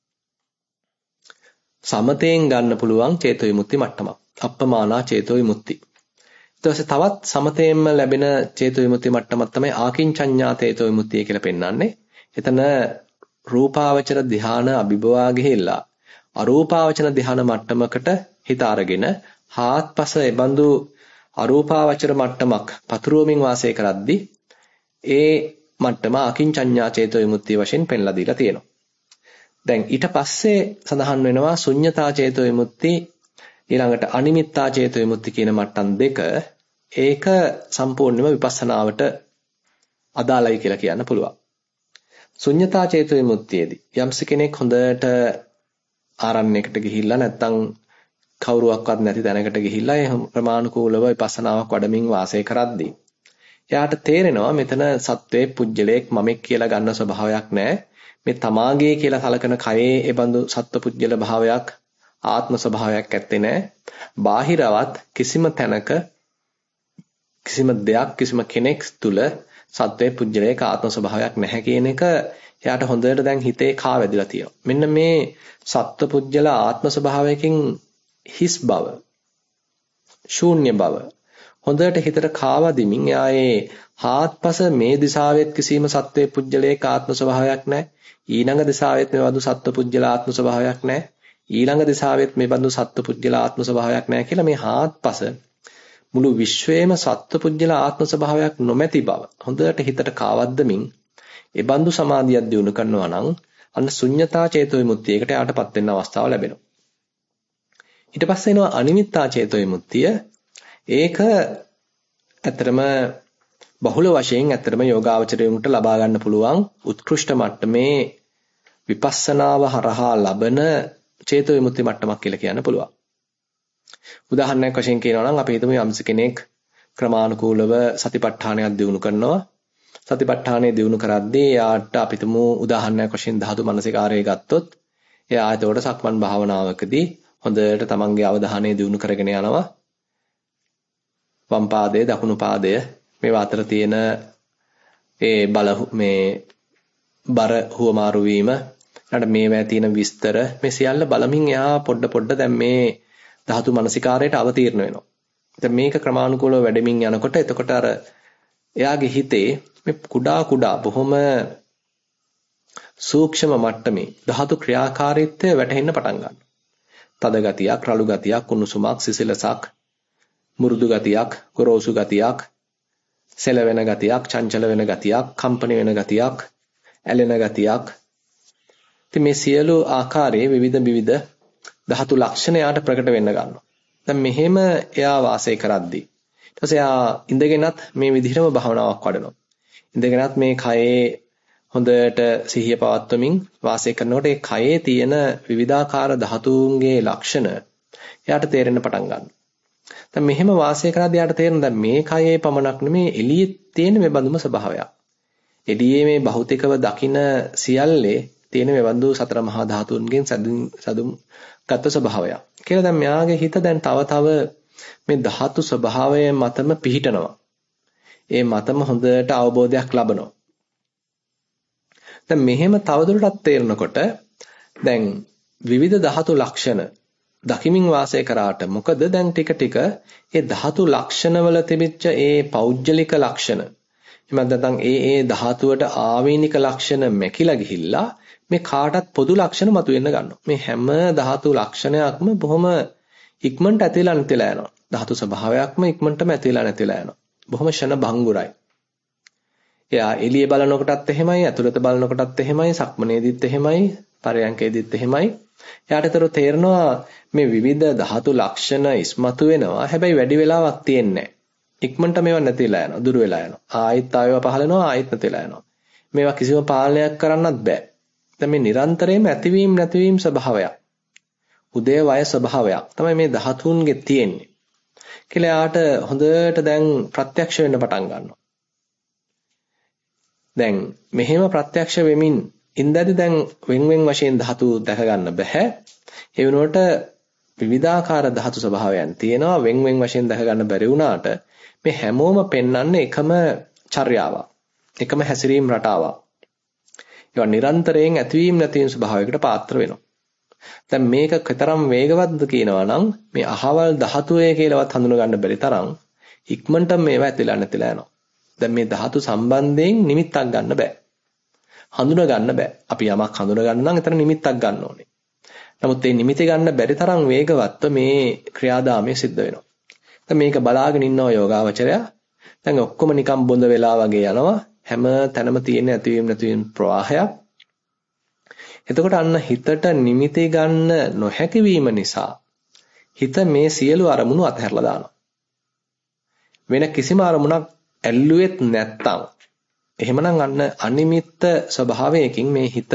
සමතෙන් ගන්න පුළුවන් චේතෝ විමුක්ති මට්ටමක්. අප්පමානා චේතෝ විමුක්ති. ඊට පස්සේ තවත් සමතෙන්ම ලැබෙන චේතෝ විමුක්ති මට්ටමක් තමයි ආකින්චඤ්ඤා චේතෝ විමුක්තිය කියලා පෙන්වන්නේ. එතන රූපාවචර ධ්‍යාන අභිභවා ගිහිල්ලා අරූපාවචර ධ්‍යාන මට්ටමකට හිත අරගෙන හාත්පස එබඳු අරූපාවචර මට්ටමක් පතුරවමින් වාසය කරද්දී ඒ මට්ටම අකින්චඤ්ඤා චේතෝ විමුක්තිය වශයෙන් පෙන්ලා දීලා තියෙනවා. දැන් ඊට පස්සේ සඳහන් වෙනවා ශුන්්‍යතා චේතෝ විමුක්ති ඊළඟට අනිමිත්තා චේතෝ විමුක්ති කියන මට්ටම් දෙක. ඒක සම්පූර්ණයෙන්ම විපස්සනාවට අදාළයි කියලා කියන්න පුළුවන්. ශුන්්‍යතා චේතෝ විමුක්තියේදී යම්ස කෙනෙක් හොඳට ආරණ්‍යයකට ගිහිල්ලා නැත්නම් කවුරුවක්වත් නැති තැනකට ගිහිල්ලා ඒ ප්‍රමාණිකූලව විපස්සනාවක් වඩමින් වාසය කරද්දී එයාට තේරෙනවා මෙතන සත්වයේ පුජ්‍යලයක් මමෙක් කියලා ගන්න ස්වභාවයක් නැහැ. මේ තමාගේ කියලා සලකන කයේ ඒ බඳු සත්ව පුජ්‍යල භාවයක් ආත්ම ස්වභාවයක් ඇත්තේ නැහැ. බාහිරවත් කිසිම තැනක කිසිම දෙයක් කිසිම කෙනෙක් තුල සත්වයේ පුජ්‍යලයක ආත්ම ස්වභාවයක් නැහැ කියන එක එයාට හොඳට දැන් හිතේ කා වැදිලා තියෙනවා. මෙන්න මේ සත්ව පුජ්‍යල ආත්ම ස්වභාවයකින් හිස් බව ශූන්‍ය බව හොඳට හිතට කාවදිමින් එයායේ හාත්පස මේ දිශාවෙත් කිසිම සත්වයේ පුජ්‍යලයක ආත්ම ස්වභාවයක් නැහැ. ඊළඟ දිශාවෙත් මේ බඳු සත්ව පුජ්‍යල ආත්ම ස්වභාවයක් නැහැ. ඊළඟ දිශාවෙත් මේ බඳු සත්ව පුජ්‍යල ආත්ම ස්වභාවයක් නැහැ කියලා මේ හාත්පස මුළු විශ්වයේම සත්ව පුජ්‍යල ආත්ම ස්වභාවයක් නොමැති බව හොඳට හිතට කාවද්දමින් ඒ බඳු සමාධියක් දියුණු කරනවා නම් අන්න ශුන්්‍යතා චේතෝ විමුක්තියකට යාටපත් වෙන්න අවස්ථාව ලැබෙනවා. ඊට පස්සේ එනවා අනිමිත්තා චේතෝ විමුක්තිය. ඒක ඇත්තටම බහුල වශයෙන් ඇත්තටම යෝගාවචරයෙකුට ලබා ගන්න පුළුවන් උත්කෘෂ්ඨ මට්ටමේ විපස්සනාව හරහා ලබන චේතෝ විමුක්ති මට්ටමක් කියලා කියන්න පුළුවන්. උදාහරණයක් වශයෙන් කියනවා නම් අපි හිතමු යම්ස කෙනෙක් ක්‍රමානුකූලව සතිපට්ඨානයක් දියුණු කරනවා. සතිපට්ඨානය දියුණු කරද්දී යාට අපි හිතමු උදාහරණයක් වශයෙන් ධාතු මනසිකාරය ගත්තොත් එයා එතකොට සක්මන් භාවනාවකදී හොඳට තමන්ගේ අවධානය දියුණු කරගෙන යනවා. වම් පාදය දකුණු පාදය මේවා අතර තියෙන ඒ බල මේ බර හුවමාරු වීම ඊට මේවා තියෙන විස්තර මේ සියල්ල බලමින් එයා පොඩ පොඩ දැන් මේ ධාතු මනසිකාරයට අවතීර්ණ වෙනවා. දැන් මේක ක්‍රමානුකූලව වැඩමින් යනකොට එතකොට අර එයාගේ හිතේ මේ කුඩා කුඩා බොහොම සූක්ෂම මට්ටමේ ධාතු ක්‍රියාකාරීත්වය වැටහෙන්න පටන් ගන්නවා. තද ගතියක්, රළු ගතියක්, කුණුසුමක්, සිසිලසක්, මුරුදු ගතියක්, ගොරෝසු ගතියක්, සෙලවෙන ගතියක්, චංචල වෙන ගතියක්, කම්පන වෙන ගතියක්, ඇලෙන ගතියක්. ඉතින් මේ සියලු ආකාරයේ විවිධ විවිධ ධාතු ලක්ෂණ යාට ප්‍රකට වෙන්න ගන්නවා. දැන් මෙහෙම එයා වාසය කරද්දී ඊට පස්සේ එයා ඉඳගෙනත් මේ විදිහටම භාවනාවක් වඩනවා. ඉඳගෙනත් මේ කයේ හොඳට සිහිය පවත්වමින් වාසය කරනකොට ඒ කයේ තියෙන විවිධාකාර ධාතුන්ගේ ලක්ෂණ එයාට තේරෙන්න පටන් ගන්නවා. දැන් මෙහෙම වාසය කරද්දී එයාට තේරෙනවා දැන් මේ කයේ පමණක් නෙමේ එළියේ තියෙන මේ බඳුම ස්වභාවයක්. එළියේ මේ භෞතිකව දකින සියල්ලේ තියෙන මේ බඳු සතර මහා ධාතුන්ගෙන් සදුම් සදුම් ගත ස්වභාවයක්. කියලා දැන් මෙයාගේ හිත දැන් තව තව මේ ධාතු ස්වභාවය මතම පිහිටනවා. ඒ මතම හොඳට අවබෝධයක් ලබනවා. දැන් මෙහෙම තවදුරටත් තේරෙනකොට දැන් විවිධ ධාතු ලක්ෂණ දකිමින් වාසය කරාට මොකද දැන් ටික ටික ඒ ධාතු ලක්ෂණවල තිබිච්ච ඒ පෞද්ගලික ලක්ෂණ එහෙම නැත්නම් ඒ ඒ ධාතුවට ආවේනික ලක්ෂණ මැකිලා ගිහිල්ලා මේ කාටත් පොදු ලක්ෂණ මතුවෙන්න ගන්නවා. මේ හැම ධාතු ලක්ෂණයක්ම බොහොම ඉක්මනට ඇතිලා නැතිලා යනවා. ධාතු ස්වභාවයක්ම ඉක්මනටම ඇතිලා නැතිලා යනවා. බොහොම ෂණ භංගුරයි. එයා එළිය බලනකොටත් එහෙමයි, ඇතුළත බලනකොටත් එහෙමයි, සක්මනේදිත් එහෙමයි, පරයන්කේදිත් එහෙමයි. එයාට ඒතර තේරෙනවා මේ විවිධ ධාතු ලක්ෂණ ඉස්මතු වෙනවා. හැබැයි වැඩි වෙලාවක් තියෙන්නේ නැහැ. ඉක්මනට මේවා නැතිලා යනවා, දුර වෙලා යනවා. ආයෙත් ආයෙව පහළ වෙනවා, ආයෙත් නැතිලා යනවා. මේවා කිසිම පාලනයක් කරන්නත් බෑ. දැන් මේ නිරන්තරයෙන්ම ඇතිවීම නැතිවීම ස්වභාවයක්. උදේ වය ස්වභාවයක් තමයි මේ ධාතුන්ගේ තියෙන්නේ. කියලා යාට හොඳට දැන් ප්‍රත්‍යක්ෂ වෙන්න පටන් ගන්නවා. දැන් මෙහෙම ප්‍රත්‍යක්ෂ වෙමින් ඉඳදී දැන් වෙන වෙන වශයෙන් ධාතු දැක ගන්න බෑ. ඒ වෙනුවට විවිධාකාර ධාතු ස්වභාවයන් තියෙනවා. වෙන වෙන වශයෙන් දැක ගන්න බැරි වුණාට මේ හැමෝම පෙන්වන්නේ එකම චර්යාවක්. එකම හැසිරීම් රටාවක්. ඒවා නිරන්තරයෙන් ඇතිවීම නැතිවීම ස්වභාවයකට පාත්‍ර වෙනවා. දැන් මේක කතරම් වේගවත්ද කියනවා නම් මේ අහවල් ධාතුවේ කියලාවත් හඳුනා ගන්න බැරි තරම් ඉක්මනට මේවා ඇතිලා නැතිලා යනවා. දැන් මේ ධාතු සම්බන්ධයෙන් නිමිත්තක් ගන්න බෑ. හඳුනා ගන්න බෑ. අපි යමක් හඳුනා ගන්න නම් එතන නිමිත්තක් ගන්න ඕනේ. නමුත් මේ නිමිති ගන්න බැරි තරම් වේගවත්ව මේ ක්‍රියාදාමය සිද්ධ වෙනවා. දැන් මේක බලාගෙන ඉන්නවා යෝගාවචරය. දැන් ඔක්කොම නිකන් බොඳ වෙලා වගේ යනවා. හැම තැනම තියෙන ඇතිවීම නැතිවීම ප්‍රවාහයක්. එතකොට අන්න හිතට නිමිති ගන්න නොහැකි වීම නිසා හිත මේ සියලු අරමුණු අතහැරලා දානවා. වෙන කිසිම අරමුණක් ඇල්ලුවෙත් නැත්තම් එහෙමනම් අන්න අනිමිත්ත ස්වභාවයකින් මේ හිත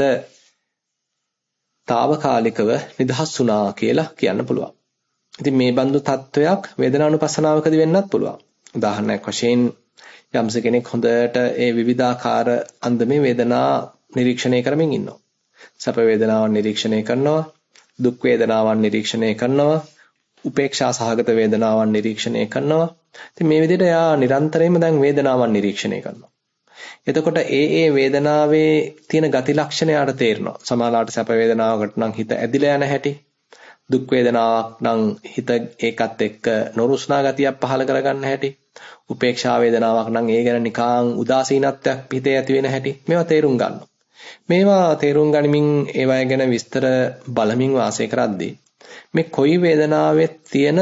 తాවකාලිකව නිදහස් වුණා කියලා කියන්න පුළුවන්. ඉතින් මේ බඳු තත්වයක් වේදනානුපස්සනාවකදී වෙන්නත් පුළුවන්. උදාහරණයක් වශයෙන් යම්ස කෙනෙක් හොඳට ඒ විවිධාකාර අන්දමේ වේදනා නිරීක්ෂණය කරමින් ඉන්නවා. සැප වේදනාවන් නිරීක්ෂණය කරනවා, දුක් වේදනාවන් නිරීක්ෂණය කරනවා, උපේක්ෂා සහගත වේදනාවන් නිරීක්ෂණය කරනවා. ඉතින් මේ විදිහට එයා නිරන්තරයෙන්ම දැන් වේදනාවන් නිරීක්ෂණය කරනවා. එතකොට ඒ ඒ වේදනාවේ තියෙන ගති ලක්ෂණ යාට තේරෙනවා. සමහරවිට සැප වේදනාවකට නම් හිත ඇදිලා යන හැටි, දුක් වේදනාවක් නම් හිත ඒකත් එක්ක නොරුස්නා ගතියක් පහළ කරගන්න හැටි, උපේක්ෂා වේදනාවක් නම් ඒ ගැන නිකං උදාසීනත්වයක් හිතේ ඇති වෙන හැටි මේවා තේරුම් ගන්නවා. මේවා තේරුම් ගනිමින් ඒවා ගැන විස්තර බලමින් වාසය කරද්දී මේ කොයි වේදනාවේ තියෙන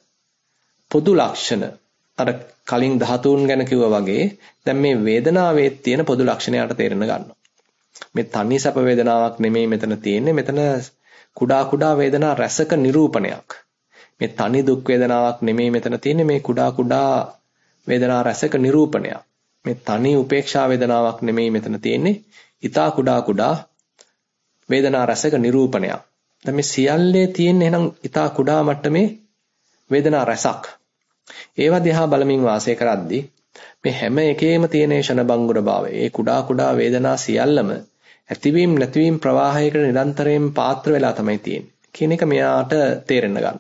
පොදු ලක්ෂණ අර කලින් ධාතුන් ගැන කිව්වා වගේ දැන් මේ වේදනාවේ තියෙන පොදු ලක්ෂණයට තේරෙන ගන්නවා. මේ තනි සැප වේදනාවක් නෙමෙයි මෙතන තියෙන්නේ. මෙතන කුඩා කුඩා වේදනා රැසක නිරූපණයක්. මේ තනි දුක් වේදනාවක් නෙමෙයි මෙතන තියෙන්නේ. මේ කුඩා කුඩා වේදනා රැසක නිරූපණයක්. මේ තනි උපේක්ෂා වේදනාවක් නෙමෙයි මෙතන තියෙන්නේ. ඊතා කුඩා කුඩා වේදනා රැසක නිරූපණයක්. දැන් මේ සියල්ලේ තියෙන්නේ එහෙනම් ඊතා කුඩා මට්ටමේ වේදනා රැසක්. ඒවා දිහා බලමින් වාසය කරද්දී මේ හැම එකේම තියෙන ෂණබංගුර භාවය, ඒ කුඩා කුඩා වේදනා සියල්ලම ඇතිවීම නැතිවීම ප්‍රවාහයකට නිරන්තරයෙන් පාත්‍ර වෙලා තමයි තියෙන්නේ කියන එක මෙයාට තේරෙන්න ගන්නවා.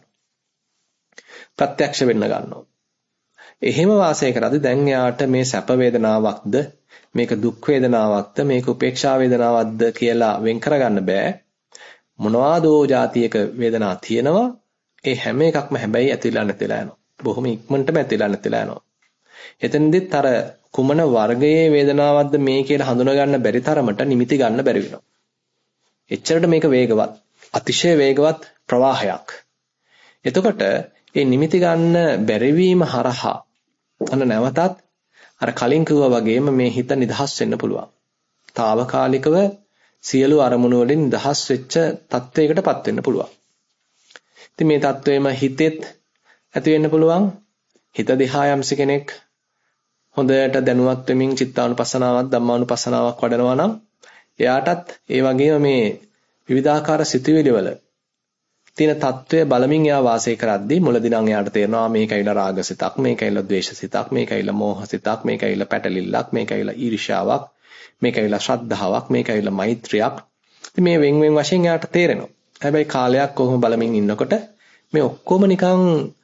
ප්‍රත්‍යක්ෂ වෙන්න ගන්නවා. එහෙම වාසය කරද්දී දැන් එයාට මේ සැප වේදනාවක්ද, මේක දුක් වේදනාවක්ද, මේක උපේක්ෂා වේදනාවක්ද කියලා වෙන් කරගන්න බෑ. මොනවාදෝ જાතියක වේදනා තියෙනවා. ඒ හැම එකක්ම හැබැයි ඇතිලා නැතිලා යනවා. බොහොම ඉක්මනටම ඇතිලා නැතිලා යනවා. එතෙන්දිත් අර කුමන වර්ගයේ වේදනාවක්ද මේ කියලා හඳුනා ගන්න බැරි තරමට නිමිති ගන්න බැරි වෙනවා. එච්චරට මේක වේගවත්, අතිශය වේගවත් ප්‍රවාහයක්. එතකොට මේ නිමිති ගන්න බැරිවීම හරහා අන්න නැවතත් අර කලින් කිව්වා වගේම මේ හිත නිදහස් වෙන්න පුළුවන්. తాවකාලිකව සියලු අරමුණු වලින් නිදහස් වෙච්ච තත්වයකටපත් වෙන්න පුළුවන්. ඉතින් මේ තත්වයේම හිතෙත් ඇති වෙන්න පුළුවන්. හිත දිහා යම්සි කෙනෙක් හොඳට දැනුවත් වෙමින් චිත්තානුපස්සනාවක් ධම්මානුපස්සනාවක් වඩනවා නම් එයාටත් ඒ වගේම මේ විවිධාකාර සිතුවිලි වල තියෙන తত্ত্বය බලමින් එයා වාසය කරද්දී මුලදී නම් එයාට තේරෙනවා මේක ඇවිල්ලා රාගසිතක්, මේක ඇවිල්ලා ද්වේෂසිතක්, මේක ඇවිල්ලා මෝහසිතක්, මේක ඇවිල්ලා පැටලිල්ලක්, මේක ඇවිල්ලා ඊර්ෂ්‍යාවක්, මේක ඇවිල්ලා ශ්‍රද්ධාවක්, මේක ඇවිල්ලා මෛත්‍රියක්. ඉතින් මේ වෙන් වෙන් වශයෙන් එයාට තේරෙනවා. හැබැයි කාලයක් කොහොම බලමින් ඉන්නකොට මේ ඔක්කොම නිකන්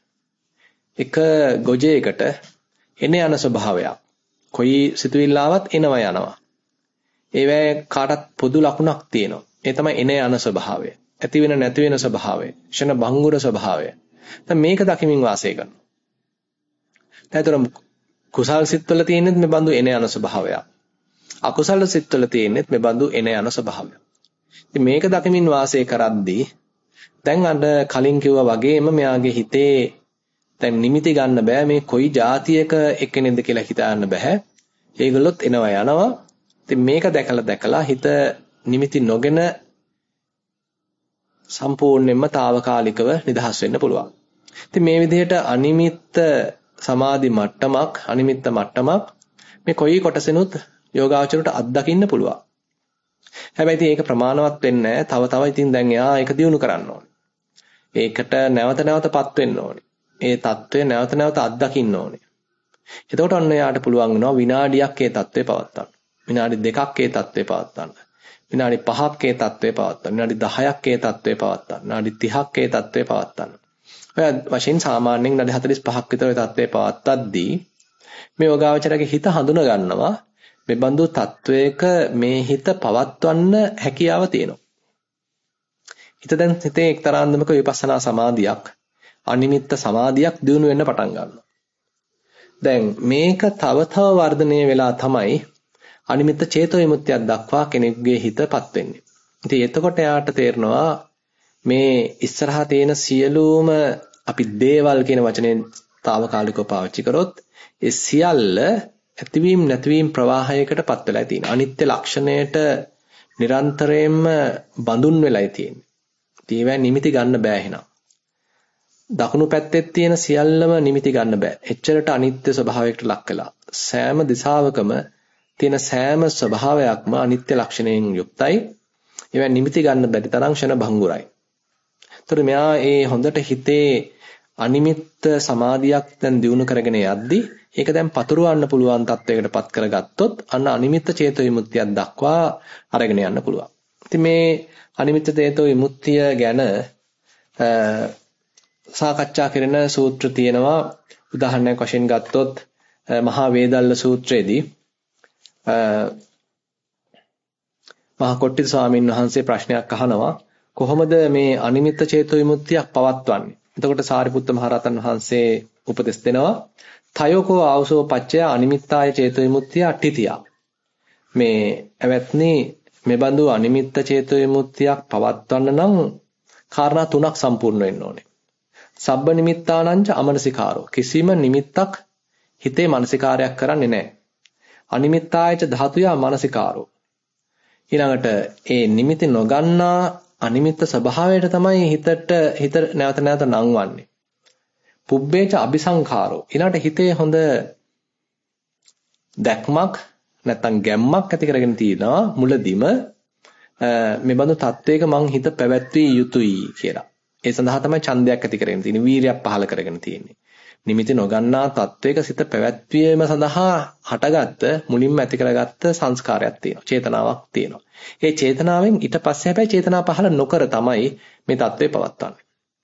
එක ගොජයකට එන යන ස්වභාවයක්. කොයි සිතුවිල්ලාවත් එනවා යනවා. ඒවැ කාටත් පොදු ලකුණක් තියෙනවා. ඒ තමයි එන යන ස්වභාවය. ඇති වෙන නැති වෙන ස්වභාවය. ෂණ භංගුර ස්වභාවය. දැන් මේක දකිමින් වාසය කරනවා. දැන් කුසල් සිත්වල තියෙනෙත් මේ බඳු එන යන ස්වභාවයක්. අකුසල සිත්වල තියෙනෙත් මේ බඳු එන යන ස්වභාවයක්. ඉතින් මේක දකිමින් වාසය කරද්දී දැන් අර කලින් කිව්වා වගේම මෙයාගේ හිතේ දැන් නිමිති ගන්න බෑ මේ කොයි જાතියක එක්කෙනෙක්ද කියලා හිතාන්න බෑ. ඒගොල්ලොත් එනවා යනවා. ඉතින් මේක දැකලා දැකලා හිත නිමිති නොගෙන සම්පූර්ණයෙන්ම తాවකාලිකව නිදහස් වෙන්න පුළුවන්. ඉතින් මේ විදිහට අනිමිත්ත සමාධි මට්ටමක්, අනිමිත්ත මට්ටමක් මේ කොයි කොටසෙනුත් යෝගාචරයට අත්දකින්න පුළුවන්. හැබැයි ඉතින් ඒක ප්‍රමාණවත් වෙන්නේ නැහැ. තව තව ඉතින් දැන් එයා ඒක දියුණු කරන්න ඕනේ. ඒකට නැවත නැවතපත් වෙන්න ඕනේ. ඒ தত্ত্বය නැවත නැවත අත්දකින්න ඕනේ. එතකොට ඔන්න එයාට පුළුවන් වෙනවා විනාඩියක් ඒ தত্ত্বය පවත්වන්න. විනාඩි දෙකක් ඒ தত্ত্বය පවත්වන්න. විනාඩි පහක් ඒ தত্ত্বය පවත්වන්න. විනාඩි දහයක් ඒ தত্ত্বය පවත්වන්න. විනාඩි තිහක් ඒ தত্ত্বය පවත්වන්න. ඔය වශයෙන් සාමාන්‍යයෙන් විනාඩි හතළිස් පහක් විතර ඒ தত্ত্বය පවත්වද්දී මේ යෝගාවචරයේ හිත හඳුන ගන්නවා මේ බඳු தত্ত্বයක මේ හිත පවත්වන්න හැකියාව තියෙනවා. හිත දැන් හිතේ එක්තරා අන්දමක විපස්සනා සමාධියක්, අනිමිත්ත සමාධියක් දිනු වෙන්න පටන් ගන්නවා. දැන් මේක තව තව වර්ධනය වෙලා තමයි අනිමිත්ත චේතෝ විමුක්තියක් දක්වා කෙනෙකුගේ හිතපත් වෙන්නේ. ඉතින් එතකොට යාට තේරෙනවා මේ ඉස්සරහා තියෙන සියලුම අපි දේවල් කියන වචනේ తాවකාලිකව පාවිච්චි කරොත් ඒ සියල්ල ඇතිවීම නැතිවීම ප්‍රවාහයකටපත් වෙලා තියෙනවා. අනිත්‍ය ලක්ෂණයට නිරන්තරයෙන්ම බඳුන් වෙලායි තියෙන්නේ. ඒවැ නිමිති ගන්න බෑ එහෙනම්. දකුණු පැත්තේ තියෙන සියල්ලම නිමිති ගන්න බෑ. එච්චරට අනිත්‍ය ස්වභාවයකට ලක් වෙලා. සෑම දිශාවකම තියෙන සෑම ස්වභාවයක්ම අනිත්‍ය ලක්ෂණයෙන් යුක්තයි. ඒවා නිමිති ගන්න බැරි තරම් ෂණ භංගුරයි. ඒතර මෙයා ඒ හොඳට හිතේ අනිමිත්ත සමාධියක් දැන් දිනු කරගෙන යද්දී ඒක දැන් පතුරවන්න පුළුවන් තත්වයකටපත් කරගත්තොත් අන්න අනිමිත්ත චේතෝ විමුක්තියක් දක්වා අරගෙන යන්න පුළුවන්. ඉතින් මේ අනිමිත්ත චේතෝ විමුක්තිය ගැන සාකච්ඡා කරන සූත්‍ර තියෙනවා. උදාහරණයක් වශයෙන් ගත්තොත් මහා වේදල්ල සූත්‍රයේදී මහා කොට්ටිත ස්වාමීන් වහන්සේ ප්‍රශ්නයක් අහනවා කොහොමද මේ අනිමිත්ත චේතෝ විමුක්තියක් පවත්වන්නේ? එතකොට සාරිපුත්ත මහරහතන් වහන්සේ උපදෙස් දෙනවා තයෝකෝ ආවසෝ පච්චය අනිමිත්තාය චේතෝ විමුක්තිය අට්ඨිතිය. මේ එවත්නි මෙබඳු අනිමිත්ත චේතෝ විමුක්තියක් පවත්වන්න නම් කාරණා තුනක් සම්පූර්ණ වෙන්න ඕනේ. සබ්බ නිමිත්තානංච අමනසිකාරෝ. කිසිම නිමිත්තක් හිතේ මානසිකාරයක් කරන්නේ නැහැ. අනිමිත්තායච ධාතුය මානසිකාරෝ. ඊළඟට ඒ නිමිති නොගන්නා අනිමිත්ත ස්වභාවයට තමයි හිතට හිත නැවත නැවත නංවන්නේ. පුබ්බේච අபிසංඛාරෝ. ඊළඟට හිතේ හොඳ දැක්මක් නැත්තම් ගැම්මක් ඇති කරගෙන තියෙනවා මුලදිම මේ බඳු තත්වයක මං හිත පැවැත්විය යුතුයි කියලා. ඒ සඳහා තමයි ඡන්දයක් ඇති කරගෙන තියෙන්නේ, වීරියක් පහළ කරගෙන තියෙන්නේ. නිමිති නොගන්නා තත්වයක සිත පැවැත්වීම සඳහා හටගත්ත මුලින්ම ඇති කරගත්ත සංස්කාරයක් තියෙනවා, චේතනාවක් තියෙනවා. ඒ චේතනාවෙන් ඊට පස්සේ හැබැයි චේතනා පහළ නොකර තමයි මේ தત્ත්වය පවත්වන්නේ.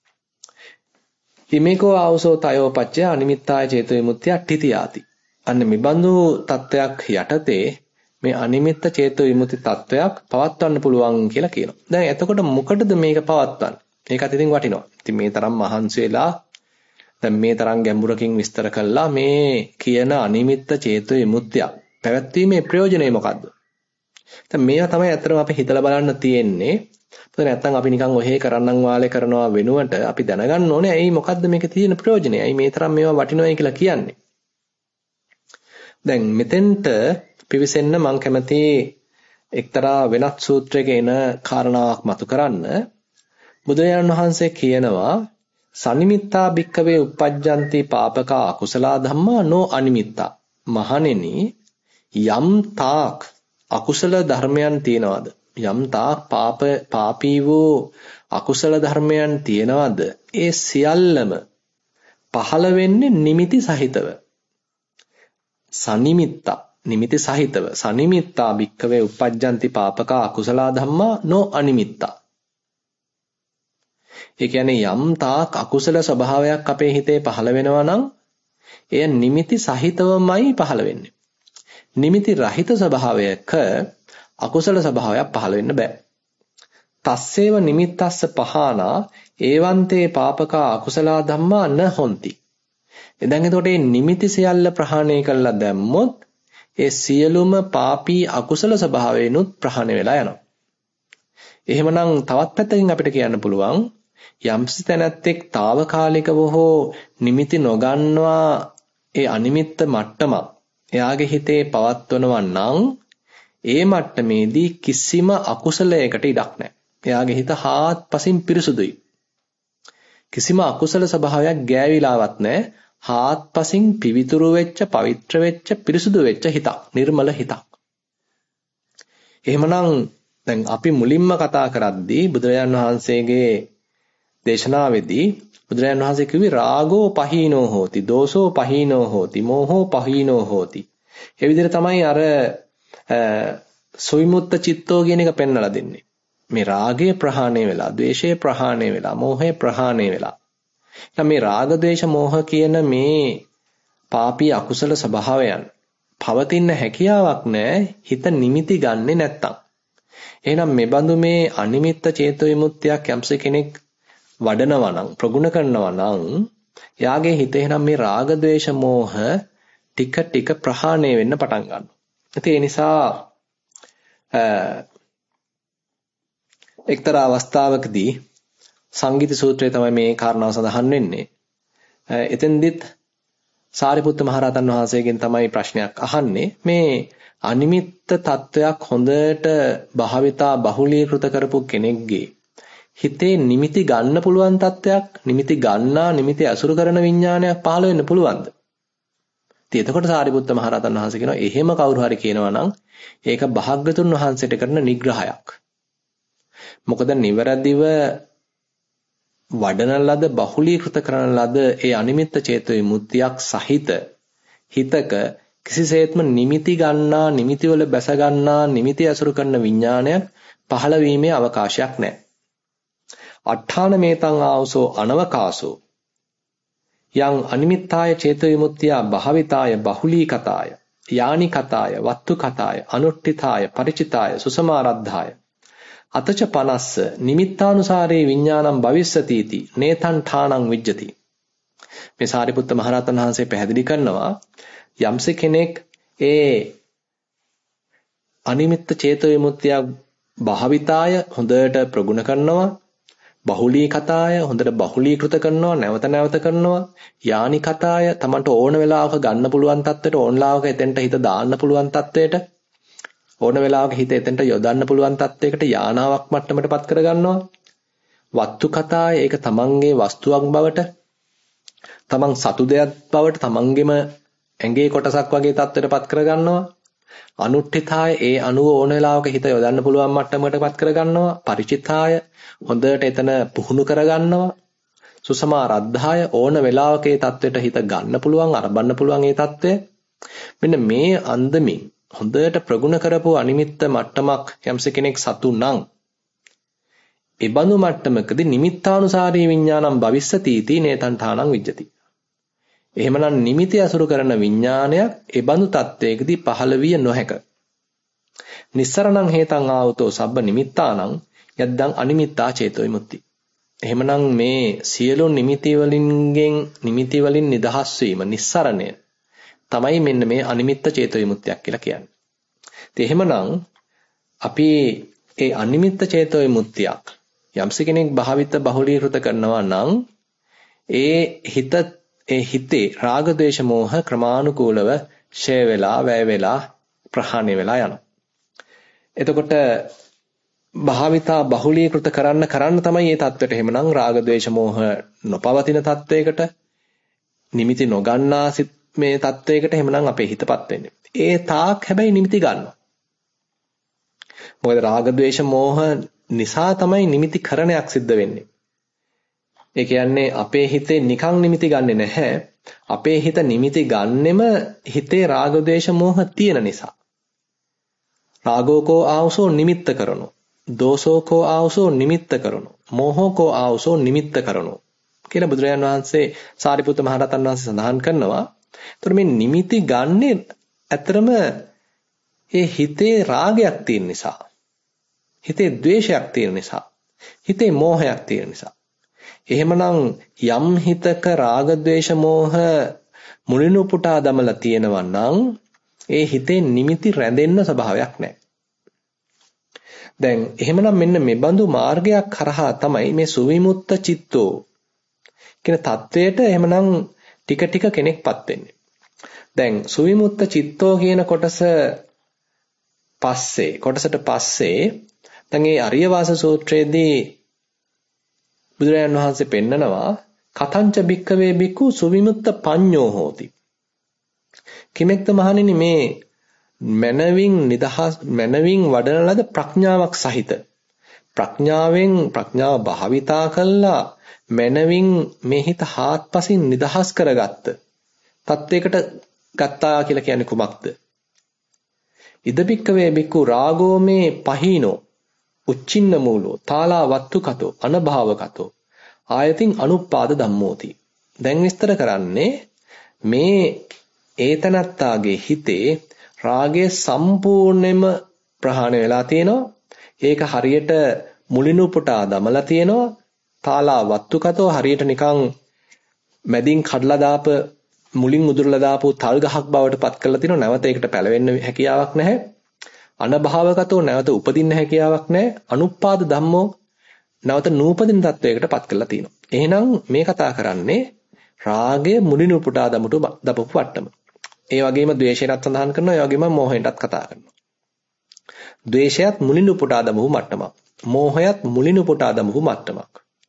හිමේකෝ ආවසෝ තයෝ පච්චය අනිමිත්තාය චේතෝ විමුක්තිය අට්ඨිතියාති. අන්න මෙබඳු தත්වයක් යටතේ මේ අනිමිත්ත චේතෝ විමුක්ති தත්වයක් පවත්වන්න පුළුවන් කියලා කියනවා. දැන් එතකොට මොකටද මේක පවත්වන්නේ? ඒකත් ඉතින් වටිනවා. ඉතින් මේ තරම් මහන්සි වෙලා දැන් මේ තරම් ගැඹුරකින් විස්තර කළා මේ කියන අනිමිත්ත චේතෝ විමුක්තිය පැවැත්වීමේ ප්‍රයෝජනය මොකද්ද? දැන් මේවා තමයි අත්‍තරම අපි හිතලා බලන්න තියෙන්නේ. මොකද නැත්තම් අපි නිකන් ඔහේ කරන්නම් වාලේ කරනවා වෙනුවට අපි දැනගන්න ඕනේ ඇයි මොකද්ද මේකේ තියෙන ප්‍රයෝජනය? ඇයි මේ තරම් මේවා වටිනවයි කියලා කියන්නේ? දැන් මෙතෙන්ට පිවිසෙන්න මම කැමති එක්තරා වෙනත් සූත්‍රයක එන කාරණාවක් මතු කරන්න. බුදුරජාණන් වහන්සේ කියනවා සනිමිත්තා භික්කවේ uppajjanti පාපකා අකුසලා ධම්මා නෝ අනිමිත්තා. මහණෙනි යම් තාක් අකුසල ධර්මයන් තියනවාද, යම් තාක් පාප පාපී වූ අකුසල ධර්මයන් තියනවාද, ඒ සියල්ලම පහළ වෙන්නේ නිමිති සහිතව. සනිමිත්තා නිමිති සහිතව. සනිමිත්තා භික්කවේ uppajjanti පාපකා අකුසලා ධම්මා නෝ අනිමිත්තා. ඒ කියන්නේ යම් තාක් අකුසල ස්වභාවයක් අපේ හිතේ පහළ වෙනවා නම් එය නිමිති සහිතවමයි පහළ වෙන්නේ. නිමිති රහිත ස්වභාවයක අකුසල ස්වභාවයක් පහළ වෙන්න බෑ. තස්සේව නිමිත්තස්ස පහනා ඒවන්තේ පාපකා අකුසලා ධම්මා න හොಂತಿ. එදන් එතකොට මේ නිමිති සියල්ල ප්‍රහාණය කළා දැම්මොත් ඒ සියලුම පාපී අකුසල ස්වභාවයනුත් ප්‍රහාණය වෙලා යනවා. එහෙමනම් තවත් පැත්තකින් අපිට කියන්න පුළුවන් යම්සි තැනැත්තෙක් తాවකාලිකව හෝ නිමිති නොගන්නවා ඒ අනිමිත්ත මට්ටම එයාගේ හිතේ පවත්වනවා නම් ඒ මට්ටමේදී කිසිම අකුසලයකට ඉඩක් නැහැ. එයාගේ හිත හාත්පසින් පිරිසුදුයි. කිසිම අකුසල ස්වභාවයක් ගෑවිලාවත් නැහැ. හාත්පසින් පිවිතුරු වෙච්ච, පවිත්‍ර වෙච්ච, පිරිසුදු වෙච්ච හිතක්, නිර්මල හිතක්. එහෙමනම් දැන් අපි මුලින්ම කතා කරද්දී බුදුරජාන් වහන්සේගේ දේශනාවේදී බුදුරජාන් වහන්සේ කිව්වේ රාගෝ පහීනෝ හෝති, දෝසෝ පහීනෝ හෝති, මෝහෝ පහීනෝ හෝති. ඒ විදිහට තමයි අර සොයිමුත්ත චිත්තෝ කියන එක පෙන්වලා දෙන්නේ. මේ රාගය ප්‍රහාණය වෙලා, ද්වේෂය ප්‍රහාණය වෙලා, මෝහය ප්‍රහාණය වෙලා. එහෙනම් මේ රාග, ද්වේෂ, මෝහ කියන මේ පාපී අකුසල ස්වභාවයන් පවතින හැකියාවක් නැහැ හිත නිමිති ගන්නෙ නැත්තම්. එහෙනම් මේ බඳු මේ අනිමිත්ත චේතෝ විමුක්තියක් යම්ස කෙනෙක් වඩනවා නම්, ප්‍රගුණ කරනවා නම් එයාගේ හිතේ එහෙනම් මේ රාග, ද්වේෂ, මෝහ ටික ටික ප්‍රහාණය වෙන්න පටන් ගන්නවා. ඒ නිසා එක්තරා අවස්ථාවකදී සංගීත සූත්‍රයේ තමයි මේ කාරණාව සඳහන් වෙන්නේ. එතෙන්දිත් සාරිපුත්ත මහරහතන් වහන්සේගෙන් තමයි ප්‍රශ්නයක් අහන්නේ මේ අනිමිත්ත තත්වයක් හොඳට භාවිතා බහුලීකృత කරපු කෙනෙක්ගේ හිතේ නිමිති ගන්න පුළුවන් තත්වයක් නිමිති ගන්නා නිමිති අසුරු කරන විඥානයක් පහළ වෙන්න පුළුවන්ද? ඉතින් එතකොට සාරිපුත්ත මහරහතන් වහන්සේ කියනවා එහෙම කවුරු හරි කියනවා නම් ඒක භාග්‍යතුන් වහන්සේට කරන නිග්‍රහයක්. මොකද නිවැරදිව වඩන ලද බහුලීකృత කරන ලද ඒ අනිමිත්ත චේතෝ විමුක්තියක් සහිත හිතක කිසිසේත්ම නිමිති ගන්නා නිමිති වල බැස ගන්නා නිමිති අසුරු කරන විඥානයක් පහළ වීමේ අවකාශයක් නැහැ. අට්ඨාන මේතං ආවසෝ අනවකාසෝ යං අනිමිත්තාය චේතෝ විමුක්තිය භාවිතාය බහුලීකතාය යානි කතාය වත්තු කතාය අනුට්ඨිතාය ಪರಿචිතාය සුසමාරද්ධාය අතච පනස්ස නිමිත්තානුසාරේ විඥානං භවිස්සති इति නේතං ඨානං විජ්ජති. මේ සාරිපුත්ත මහරහතන් වහන්සේ පැහැදිලි කරනවා යම්ස කෙනෙක් ඒ අනිමිත්ත චේතෝ විමුක්තිය භාවිතාය හොඳට ප්‍රගුණ කරනවා බහුලී කතාය හොඳට බහුලීකృత කරනවා නැවත නැවත කරනවා යානි කතාය තමන්ට ඕන වෙලාවක ගන්න පුළුවන් තත්ත්වයට ඕන වෙලාවක එතෙන්ට හිත දාන්න පුළුවන් තත්ත්වයට ඕන වෙලාවක හිත එතෙන්ට යොදන්න පුළුවන් තත්ත්වයකට යානාවක් මට්ටමටපත් කරගන්නවා වත්තු කතාය ඒක තමන්ගේ වස්තුවක් බවට තමන් සතු දෙයක් බවට තමන්ගේම ඇඟේ කොටසක් වගේ තත්ත්වයටපත් කරගන්නවා අනුට්ඨිතාය ඒ අනුව ඕන වෙලාවක හිත යොදන්න පුළුවන් මට්ටමකටපත් කරගන්නවා ಪರಿචිතාය හොඳට එතන පුහුණු කරගන්නවා සුසමාරද්ධාය ඕන වෙලාවක ඒ தത്വෙට හිත ගන්න පුළුවන් අරබන්න පුළුවන් ඒ தത്വය මෙන්න මේ අන්දමින් හොඳට ප්‍රගුණ කරපු අනිමිත්ත මට්ටමක් යම්ස කෙනෙක් සතු නම් ඒ බඳු මට්ටමකදී නිමිත්තානුසාරී විඥානම් භවිස්සති इति නේතං ඨානං විජ්ජති. එහෙමනම් නිමිති අසුරු කරන විඥානයක් ඒ බඳු තත්වයකදී පහළ විය නොහැක. නිස්සරණං හේතං ආවතෝ සබ්බ නිමිත්තානං යද්දං අනිමිත්තා චේතෝ විමුක්ති. එහෙමනම් මේ සියලු නිමිති වලින්ගෙන් නිමිති වලින් නිදහස් වීම නිස්සරණය තමයි මෙන්න මේ අනිමිත්ත චේතෝ විමුක්තියක් කියලා කියන්නේ. ඉතින් එහෙමනම් අපි ඒ අනිමිත්ත චේතෝ විමුක්තියක් යම්ස කෙනෙක් භාවිත බහුලීකృత කරනවා නම් ඒ හිත ඒ හිතේ රාග ද්වේෂ මෝහ ක්‍රමානුකූලව ඡය වෙලා වැය වෙලා ප්‍රහාණය වෙලා යනවා. එතකොට භාවිතා බහුලීකృత කරන්න කරන්න තමයි මේ தත්වෙට එහෙමනම් රාග ද්වේෂ මෝහ නොපවතින தත්වයකට නිමිති නොගන්නා මේ தත්වයකට එහෙමනම් අපේ හිතපත් වෙන්නේ. ඒ තාක් හැබැයි නිමිති ගන්නවා. මොකද රාග ද්වේෂ මෝහ නිසා තමයි නිමිති කරණයක් සිද්ධ වෙන්නේ. ඒ කියන්නේ අපේ හිතේ නිකං නිමිති ගන්නෙ නැහැ. අපේ හිත නිමිති ගන්නෙම හිතේ රාග ද්වේෂ මෝහ තියෙන නිසා. රාගෝකෝ ආවසෝ නිමිත්ත කරනෝ. දෝසෝකෝ ආවසෝ නිමිත්ත කරනෝ. මෝහෝකෝ ආවසෝ නිමිත්ත කරනෝ. කියලා බුදුරජාන් වහන්සේ සාරිපුත්ත මහ රහතන් වහන්සේ සඳහන් කරනවා. එතකොට මේ නිමිති ගන්නෙ ඇත්තරම ඒ හිතේ රාගයක් තියෙන නිසා. හිතේ ද්වේෂයක් තියෙන නිසා. හිතේ මෝහයක් තියෙන නිසා. එහෙමනම් යම් හිතක රාග ද්වේෂ මෝහ මුලින් උපුටා දමලා තියෙනවා නම් ඒ හිතේ නිමිති රැඳෙන්න ස්වභාවයක් නැහැ. දැන් එහෙමනම් මෙන්න මේ බඳු මාර්ගයක් කරහා තමයි මේ සුවිමුත්ත චිත්තෝ කියන தത്വයට එහෙමනම් ටික ටික කෙනෙක්පත් වෙන්නේ. දැන් සුවිමුත්ත චිත්තෝ කියන කොටස පස්සේ කොටසට පස්සේ දැන් මේ අරිය වාස සූත්‍රයේදී බුදුරජාණන් වහන්සේ පෙන්නනවා කතංච භික්කවේ භික්ඛු සුවිමුත්ත පඤ්ඤෝ හෝති. කිමෙක්ද මහණෙනි මේ මනවින් නිදහස් මනවින් වඩන ලද ප්‍රඥාවක් සහිත ප්‍රඥාවෙන් ප්‍රඥාව භාවිතා කළා මනවින් මේ හිත හාත්පසින් නිදහස් කරගත්ත තත්වයකට ගත්තා කියලා කියන්නේ කුමක්ද? ඉද භික්කවේ භික්ඛු රාගෝ මේ පහීනෝ උච්චින්න මූලෝ තාලා වත්තු කතෝ අනභාව කතෝ ආයතින් අනුපාද ධම්මෝති. දැන් විස්තර කරන්නේ මේ ඒතනත්තාගේ හිතේ රාගය සම්පූර්ණයෙන්ම ප්‍රහාණය වෙලා තියෙනවා. ඒක හරියට මුලින් උපුටා දමලා තියෙනවා. තාලා වත්තු කතෝ හරියට නිකන් මැදින් කඩලා දාප මුලින් උදුරලා දාපු තල් ගහක් බවට පත් කරලා තිනවා. නැවත ඒකට පැලවෙන්න හැකියාවක් නැහැ. අනභාවකතෝ නැවත උපදින්න හැකියාවක් නැහැ. අනුපාද ධම්මෝ නැවත නූපදින තත්වයකට පත් කරලා තිනවා. එහෙනම් මේ කතා කරන්නේ රාගය මුලින් උපුටා දමපු දපපු වට්ටම. ඒ වගේම ද්වේෂයටත් සඳහන් කරනවා. ඒ වගේම මෝහයටත් කතා කරනවා. ද්වේෂයත් මුලින් උපුටා දමපු මට්ටමක්. මෝහයත් මුලින් උපුටා දමපු මට්ටමක්.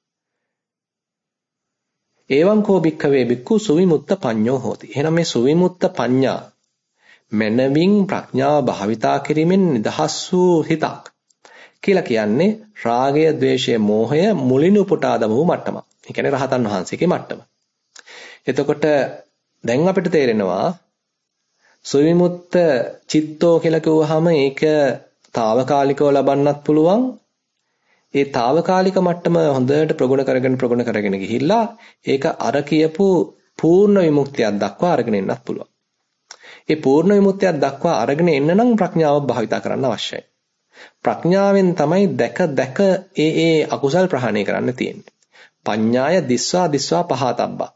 එවං කෝ භික්ඛවේ භික්ඛු සුවිමුත්ත පඤ්ඤෝ හෝති. එහෙනම් මේ සුවිමුත්ත පඤ්ඤා මනවින් ප්‍රඥාව භාවිතා කිරීමෙන් නිදහස් වූ හිතක් කියලා කියන්නේ රාගය, ద్వේෂය, මෝහය මුලින් උපුටා දමපු මට්ටමක්. ඒ කියන්නේ රහතන් වහන්සේගේ මට්ටම. එතකොට දැන් අපිට තේරෙනවා සුවිමුත්ත චිත්තෝ කියලා කිව්වහම ඒක తాවකාලිකව ලබන්නත් පුළුවන්. ඒ తాවකාලික මට්ටම හොඳට ප්‍රගුණ කරගෙන ප්‍රගුණ කරගෙන ගිහිල්ලා ඒක අර කියපු පූර්ණ විමුක්තියක් දක්වා අරගෙන එන්නත් පුළුවන්. ඒ පූර්ණ විමුක්තියක් දක්වා අරගෙන එන්න නම් ප්‍රඥාව භාවිතා කරන්න අවශ්‍යයි. ප්‍රඥාවෙන් තමයි දැක දැක ඒ ඒ අකුසල් ප්‍රහාණය කරන්න තියෙන්නේ. පඤ්ඤාය දිස්වා දිස්වා පහතබ්බා.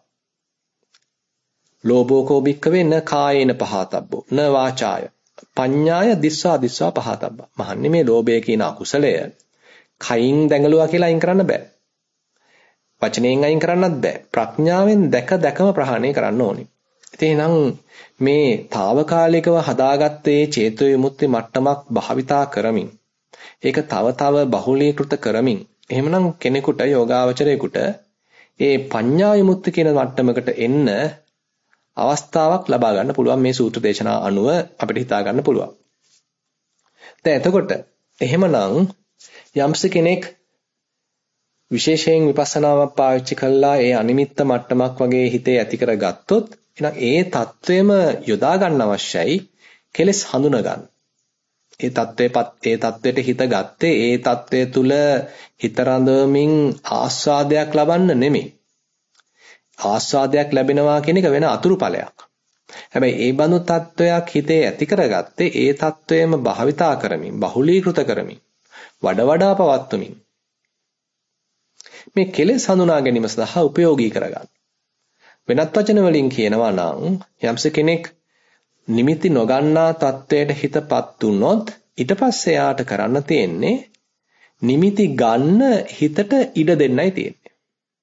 ලෝභෝ කෝ භික්ඛවේ න කායේන පහතබ්බෝ න වාචාය. පඤ්ඤාය දිස්වා දිස්වා පහතබ්බා. මහන්නේ මේ ලෝභය කියන අකුසලය කයින් දැඟලුවා කියලා අයින් කරන්න බෑ. වචනයෙන් අයින් කරන්නත් බෑ. ප්‍රඥාවෙන් දැක දැකම ප්‍රහාණය කරන්න ඕනේ. ඉතින් එහෙනම් මේ తాවකාලිකව හදාගත්තේ චේතෝ විමුක්ති මට්ටමක් භාවිතා කරමින් ඒක තව තව බහුලීකృత කරමින් එහෙමනම් කෙනෙකුට යෝගාවචරයෙකුට ඒ පඤ්ඤා විමුක්ති කියන මට්ටමකට එන්න අවස්ථාවක් ලබා ගන්න පුළුවන් මේ සූත්‍ර දේශනා අනුව අපිට හිතා ගන්න පුළුවන්. දැන් එතකොට එහෙමනම් යම්ස කෙනෙක් විශේෂයෙන් විපස්සනාවක් පාවිච්චි කළා ඒ අනිමිත්ත මට්ටමක් වගේ හිතේ ඇති කරගත්තොත් එහෙනම් ඒ தത്വෙම යොදා ගන්න අවශ්‍යයි කෙලස් හඳුනා ගන්න. ඒ தത്വෙපත් ඒ தത്വෙට හිත ගත්තේ ඒ தത്വය තුල හිත රඳවමින් ආස්වාදයක් ලබන්න නෙමෙයි. ආස්වාදයක් ලැබෙනවා කියන එක වෙන අතුරු ඵලයක්. හැබැයි ඒ බඳු தത്വයක් හිතේ ඇති කරගත්තේ ඒ தത്വෙම භාවිතා කරමින් බහුලීකృత කරමින් වඩා වඩා පවත්වමින් මේ කෙලෙස් හඳුනා ගැනීම සඳහා උපයෝගී කරගන්න. වෙනත් වචන වලින් කියනවා නම් යම්ස කෙනෙක් නිමිති නොගන්නා තත්වයට හිතපත් වුනොත් ඊට පස්සේ යාට කරන්න තියෙන්නේ නිමිති ගන්න හිතට ඉඩ දෙන්නයි තියෙන්නේ.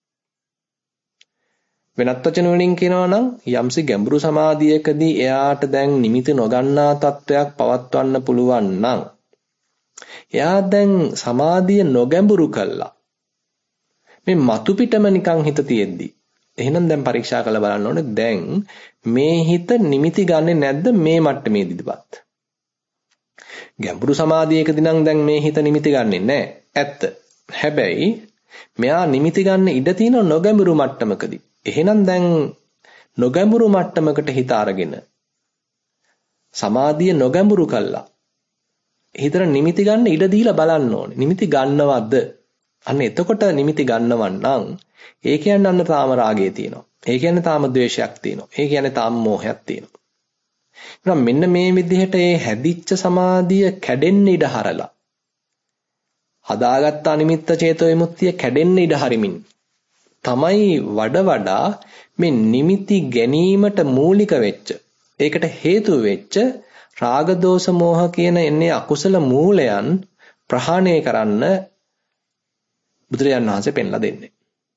වෙනත් වචන වලින් කියනවා නම් යම්සි ගැඹුරු සමාධියකදී එයාට දැන් නිමිති නොගන්නා තත්වයක් පවත්වන්න පුළුවන් නම් එයා දැන් සමාධිය නොගැඹුරු කළා. මේ මතු පිටම නිකන් හිත තියෙද්දි එහෙනම් දැන් පරීක්ෂා කරලා බලන්න ඕනේ දැන් මේ හිත නිමිති ගන්නෙ නැද්ද මේ මට්ටමේදීවත්. ගැඹුරු සමාධියකදී නම් දැන් මේ හිත නිමිති ගන්නෙ නැහැ. ඇත්ත. හැබැයි මෙයා නිමිති ගන්න ඉඩ තියෙන නොගැඹුරු මට්ටමකදී. එහෙනම් දැන් නොගැඹුරු මට්ටමකට හිත අරගෙන සමාධිය නොගැඹුරු කළා. හිතට නිමිති ගන්න ඉඩ දීලා බලන්න ඕනේ. නිමිති ගන්නවද? අන්න එතකොට නිමිති ගන්නවන්නම් ඒ කියන්නේ අන්න තාම රාගය තියෙනවා. ඒ කියන්නේ තාම ද්වේෂයක් තියෙනවා. ඒ කියන්නේ තාම මෝහයක් තියෙනවා. එහෙනම් මෙන්න මේ විදිහට ඒ හැදිච්ච සමාධිය කැඩෙන්න ඉඩ හරලා හදාගත්ත අනිමිත්ත චේතෝ විමුක්තිය කැඩෙන්න ඉඩ හරිමින් තමයි වඩ වඩා මේ නිමිති ගැනීමට මූලික වෙච්ච ඒකට හේතු වෙච්ච රාග දෝෂ මෝහ කියන එන්නේ අකුසල මූලයන් ප්‍රහාණය කරන්න බුදුරජාණන් වහන්සේ පෙන්ලා දෙන්නේ.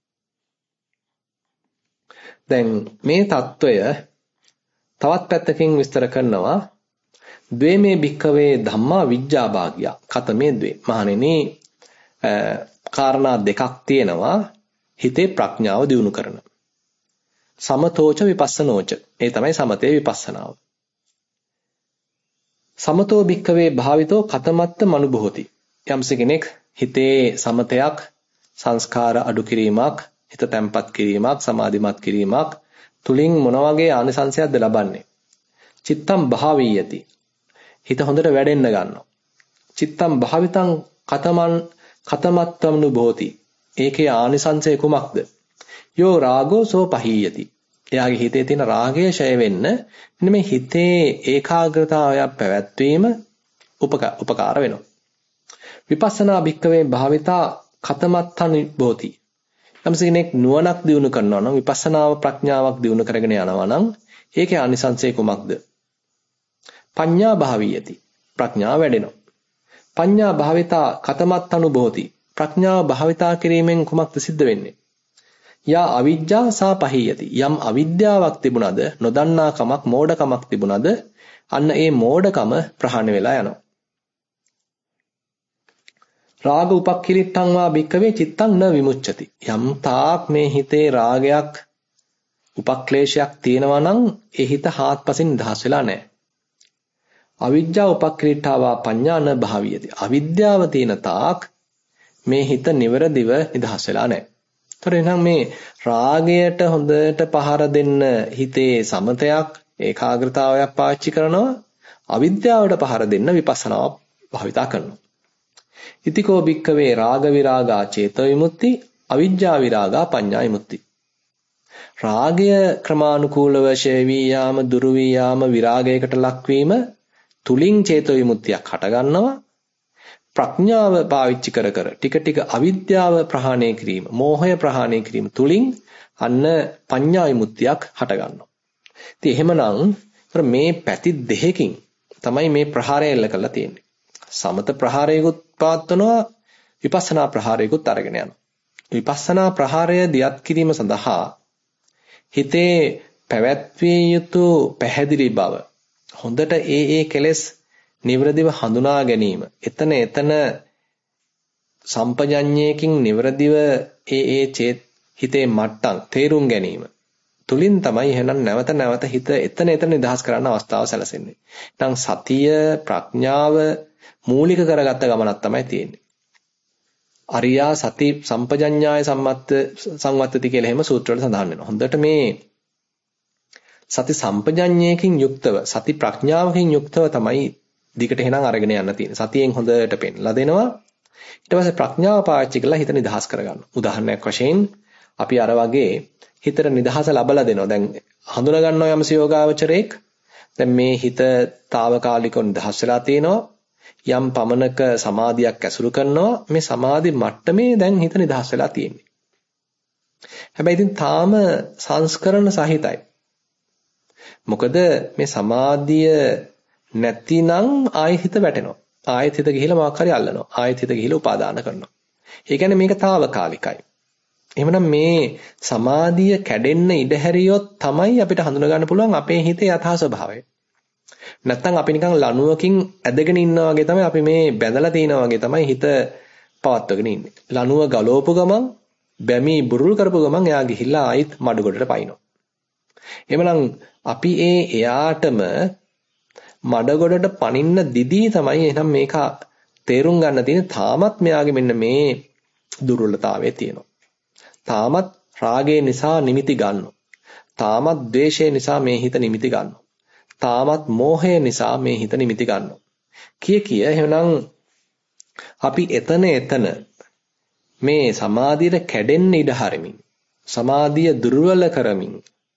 දැන් මේ తত্ত্বය තවත් පැත්තකින් විස්තර කරනවා ද්වේමේ භික්ඛවේ ධම්මා විජ්ජාභාග්‍ය කතමේ ද්වේ. මහණෙනි කාරණා දෙකක් තියෙනවා හිතේ ප්‍රඥාව දියුණු කරන. සමතෝච විපස්සනෝච. ඒ තමයි සමතේ විපස්සනාව. සමතෝ භික්ඛවේ භාවිතෝ කතමත්ත මනුභෝති. යම්ස කෙනෙක් හිතේ සමතයක් සංස්කාර අඩු කිරීමක් හිත තැම්පත් කිරීමක් සමාධිමත් කිරීමක් තුලින් මොන වගේ ආනිසංසයක්ද ලබන්නේ? චිත්තම් භාවීයති. හිත හොඳට වැඩෙන්න ගන්නවා. චිත්තම් භාවිතං කතමන් කතමත්තමනුභෝති. ඒකේ ආනිසංසය කුමක්ද? යෝ රාගෝ සෝ පහීයති. එයාගේ හිතේ තියෙන රාගය ඡය වෙන්න මෙන්න මේ හිතේ ඒකාග්‍රතාවය පැවැත්වීම උපකාර වෙනවා. විපස්සනා භික්ඛවේ භාවිතා කතමත්තනි භෝති. යම්ස කෙනෙක් නුවණක් දියුණු කරනවා නම් විපස්සනාව ප්‍රඥාවක් දියුණු කරගෙන යනවා නම් ඒකේ ආනිසංසය කුමක්ද? පඤ්ඤා භාවීයති. ප්‍රඥාව වැඩෙනවා. පඤ්ඤා භාවිතා කතමත්තනු භෝති. ප්‍රඥාව භාවිතා කිරීමෙන් කුමක්ද සිද්ධ වෙන්නේ? යා අවිජ්ජා සා පහියති. යම් අවිද්‍යාවක් තිබුණද, නොදන්නාකමක්, මෝඩකමක් තිබුණද අන්න ඒ මෝඩකම ප්‍රහාණය වෙලා යනවා. රාග උපක්ඛිලිට්ඨං වා භික්ඛවේ චිත්තං න විමුච්ඡති. යම් තාක් මේ හිතේ රාගයක් උපක්ලේශයක් තියෙනවා නම් ඒ හිත හාත්පසින් නිදහස් වෙලා නැහැ. අවිජ්ජා උපක්ඛිලිට්ඨා පඤ්ඤා න භාවියති. අවිද්‍යාව තියෙන තාක් මේ හිත නිවරදිව නිදහස් වෙලා නැහැ. ඒතර එහෙනම් මේ රාගයට හොඳට පහර දෙන්න හිතේ සමතයක් ඒකාග්‍රතාවයක් පාවිච්චි කරනවා, අවිද්‍යාවට පහර දෙන්න විපස්සනාව භාවිතා කරනවා. ඉතිකෝ භික්ඛවේ රාග විරාගා චේතෝ විමුක්ති අවිජ්ජා විරාගා පඤ්ඤා විමුක්ති. රාගය ක්‍රමානුකූලව ෂේ වී යාම දුරු වී යාම විරාගයකට ලක්වීම තුලින් චේතෝ විමුක්තියක් හට ගන්නවා. ප්‍රඥාව පාවිච්චි කර කර ටික ටික අවිද්‍යාව ප්‍රහාණය කිරීම, මෝහය ප්‍රහාණය කිරීම තුලින් අන්න පඤ්ඤා විමුක්තියක් හට ගන්නවා. ඉතින් එහෙමනම් මේ පැති දෙකකින් තමයි මේ ප්‍රහාරය එල්ල කරලා තියෙන්නේ. සමත ප්‍රහාරයකුත් පවත්වනවා, විපස්සනා ප්‍රහාරයකුත් අරගෙන යනවා. විපස්සනා ප්‍රහාරය දියත් කිරීම සඳහා හිතේ පැවැත්විය යුතු පැහැදිලි බව, හොඳට ඒ ඒ කෙලෙස් නිවරදිව හඳුනා ගැනීම, එතන එතන සම්පජඤ්ඤයකින් නිවරදිව ඒ ඒ චේත හිතේ මට්ටම් තේරුම් ගැනීම තුලින් තමයි එහෙනම් නැවත නැවත හිත එතන එතන නිදහස් කරන්න අවස්ථාව සැලසෙන්නේ. නැත්නම් සතිය ප්‍රඥාව මූලික කරගත්ත ගමනක් තමයි තියෙන්නේ. අරියා සති සම්පජඤ්ඤාය සම්මත්ත සංවත්තති කියලා එහෙම සූත්‍රවල සඳහන් වෙනවා. හොඳට මේ සති සම්පජඤ්ඤයකින් යුක්තව, සති ප්‍රඥාවකින් යුක්තව තමයි දිගට එහෙනම් අරගෙන යන්න තියෙන්නේ. සතියෙන් හොඳට පෙන්ලා දෙනවා. ඊට පස්සේ ප්‍රඥාව පාවිච්චි කරලා හිත නිදහස් කරගන්න. උදාහරණයක් වශයෙන් අපි අර වගේ හිතට නිදහස ලබලා දෙනවා. දැන් හඳුනා ගන්නවා යම්ස යෝගාවචරයක්. දැන් මේ හිත తాවකාලිකව නිදහස් වෙලා තියෙනවා. යම් පමණක සමාධියක් ඇසුරු කරනවා. මේ සමාධි මට්ටමේ දැන් හිත නිදහස් වෙලා තියෙන්නේ. හැබැයි ඉතින් තාම සංස්කරණ සහිතයි. මොකද මේ සමාධිය නැතිනම් ආයෙත් හිත වැටෙනවා. ආයෙත් හිත ගිහිලා මොකක් හරි අල්ලනවා. ආයෙත් හිත ගිහිලා උපාදාන කරනවා. ඒ කියන්නේ මේක తాවකාලිකයි. එහෙමනම් මේ සමාධිය කැඩෙන්න ඉඩ හැරියොත් තමයි අපිට හඳුනා ගන්න පුළුවන් අපේ හිතේ යථා ස්වභාවය. නැත්තම් අපි නිකන් ලණුවකින් ඇදගෙන ඉන්නා වගේ තමයි අපි මේ බැඳලා තිනා වගේ තමයි හිත පවත්වගෙන ඉන්නේ. ලණුව ගලවපු ගමන් බැමි බුරුල් කරපු ගමන් එයා ගිහිල්ලා ආයෙත් මඩු ගොඩට පයින්නවා. එහෙමනම් අපි ඒ එයාටම මඩ ගොඩට පනින්න දිදී තමයි එහෙනම් මේක තේරුම් ගන්න තියෙන්නේ. තාමත් මෙයාගේ මෙන්න මේ දුර්වලතාවය තියෙනවා. තාමත් රාගය නිසා නිමිති ගන්නවා. තාමත් ද්වේෂය නිසා මේ හිත නිමිති ගන්නවා. තාමත් මෝහය නිසා මේ හිත නිමිති ගන්නවා. කිය කිය එහෙනම් අපි එතන එතන මේ සමාධියට කැඩෙන්න ඉඩ හරිමින්, සමාධිය දුර්වල කරමින්,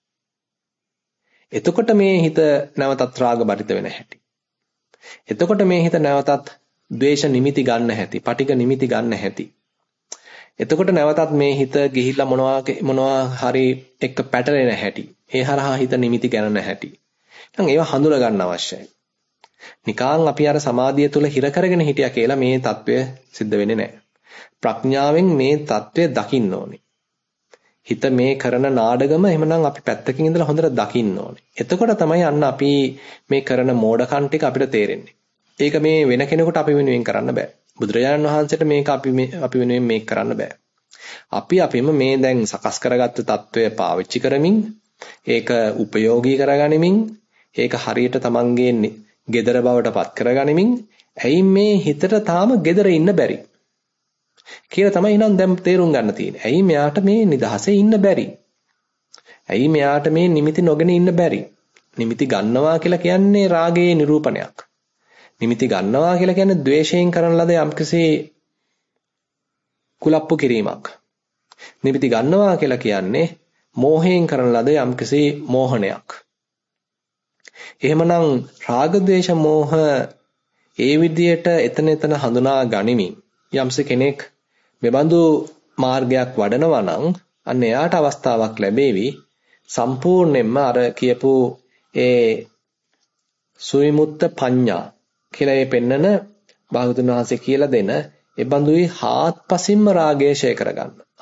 එතකොට මේ හිත නැවතත් රාග බරිත වෙන හැටි. එතකොට මේ හිත නැවතත් ද්වේෂ නිමිති ගන්න හැටි, පටිඝ නිමිති ගන්න හැටි. එතකොට නැවතත් මේ හිත ගිහිල්ලා මොනවා මොනවා හරි එක්ක පැටලෙන හැටි. ඒ හරහා හිත නිමිති ගන්න හැටි. දැන් ඒවා හඳුනා ගන්න අවශ්‍යයි. නිකාන් අපි අර සමාධිය තුල හිර කරගෙන හිටියා කියලා මේ తත්වය සිද්ධ වෙන්නේ නැහැ. ප්‍රඥාවෙන් මේ తත්වය දකින්න ඕනේ. හිත මේ කරන නාඩගම එහෙමනම් අපි පැත්තකින් ඉඳලා හොඳට දකින්න ඕනේ. එතකොට තමයි අන්න අපි මේ කරන මෝඩකම් ටික අපිට තේරෙන්නේ. ඒක මේ වෙන කෙනෙකුට අපි වෙනුවෙන් කරන්න බෑ. බුදුරජාණන් වහන්සේට මේක අපි අපි වෙනුවෙන් මේක කරන්න බෑ. අපි අපිම මේ දැන් සකස් කරගත්ත తত্ত্বය පාවිච්චි කරමින්, ඒක උපයෝගී කරගනිමින්, ඒක හරියට තමන්ගේ gedara බවට පත් කරගනිමින්, ඇයි මේ හිතට තාම gedara ඉන්න බැරි කියලා තමයි නම් දැන් තේරුම් ගන්න තියෙන්නේ. ඇයි මෙයාට මේ නිදහසේ ඉන්න බැරි? ඇයි මෙයාට මේ නිමිති නොගෙන ඉන්න බැරි? නිමිති ගන්නවා කියලා කියන්නේ රාගයේ නිරූපණයක්. නිමිති ගන්නවා කියලා කියන්නේ ද්වේෂයෙන් කරන ලද යම්කිසි කුලප්පු කිරීමක්. නිමිති ගන්නවා කියලා කියන්නේ මෝහයෙන් කරන ලද යම්කිසි මෝහනයක්. එහෙමනම් රාග ද්වේෂ මෝහ ඒ විදියට එතන එතන හඳුනා ගනිමින් යම්ස කෙනෙක් මෙබඳු මාර්ගයක් වඩනවා නම් අන්න එයාට අවස්ථාවක් ලැබෙවි සම්පූර්ණයෙන්ම අර කියපු ඒ සුවිමුත්ත පඤ්ඤා කියලා ඒ පෙන්නන භාගතුන් වහන්සේ කියලා දෙන ඒ බඳුයි හාත්පසින්ම රාගය ෂය කරගන්න.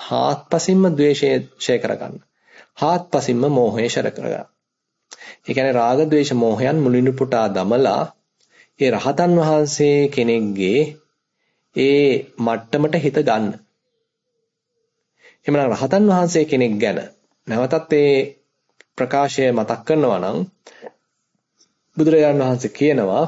හාත්පසින්ම ද්වේෂය ඡය කරගන්න. හාත්පසින්ම මෝහය ඡය කරගන්න. ඒ කියන්නේ රාග ද්වේෂ මෝහයන් මුලින්ම පුටා දමලා ඒ රහතන් වහන්සේ කෙනෙක්ගේ ඒ මට්ටමට හිත ගන්න. එhmenan රහතන් වහන්සේ කෙනෙක් ගැන නැවතත් ඒ ප්‍රකාශය මතක් කරනවා නම් බුදුරජාණන් වහන්සේ කියනවා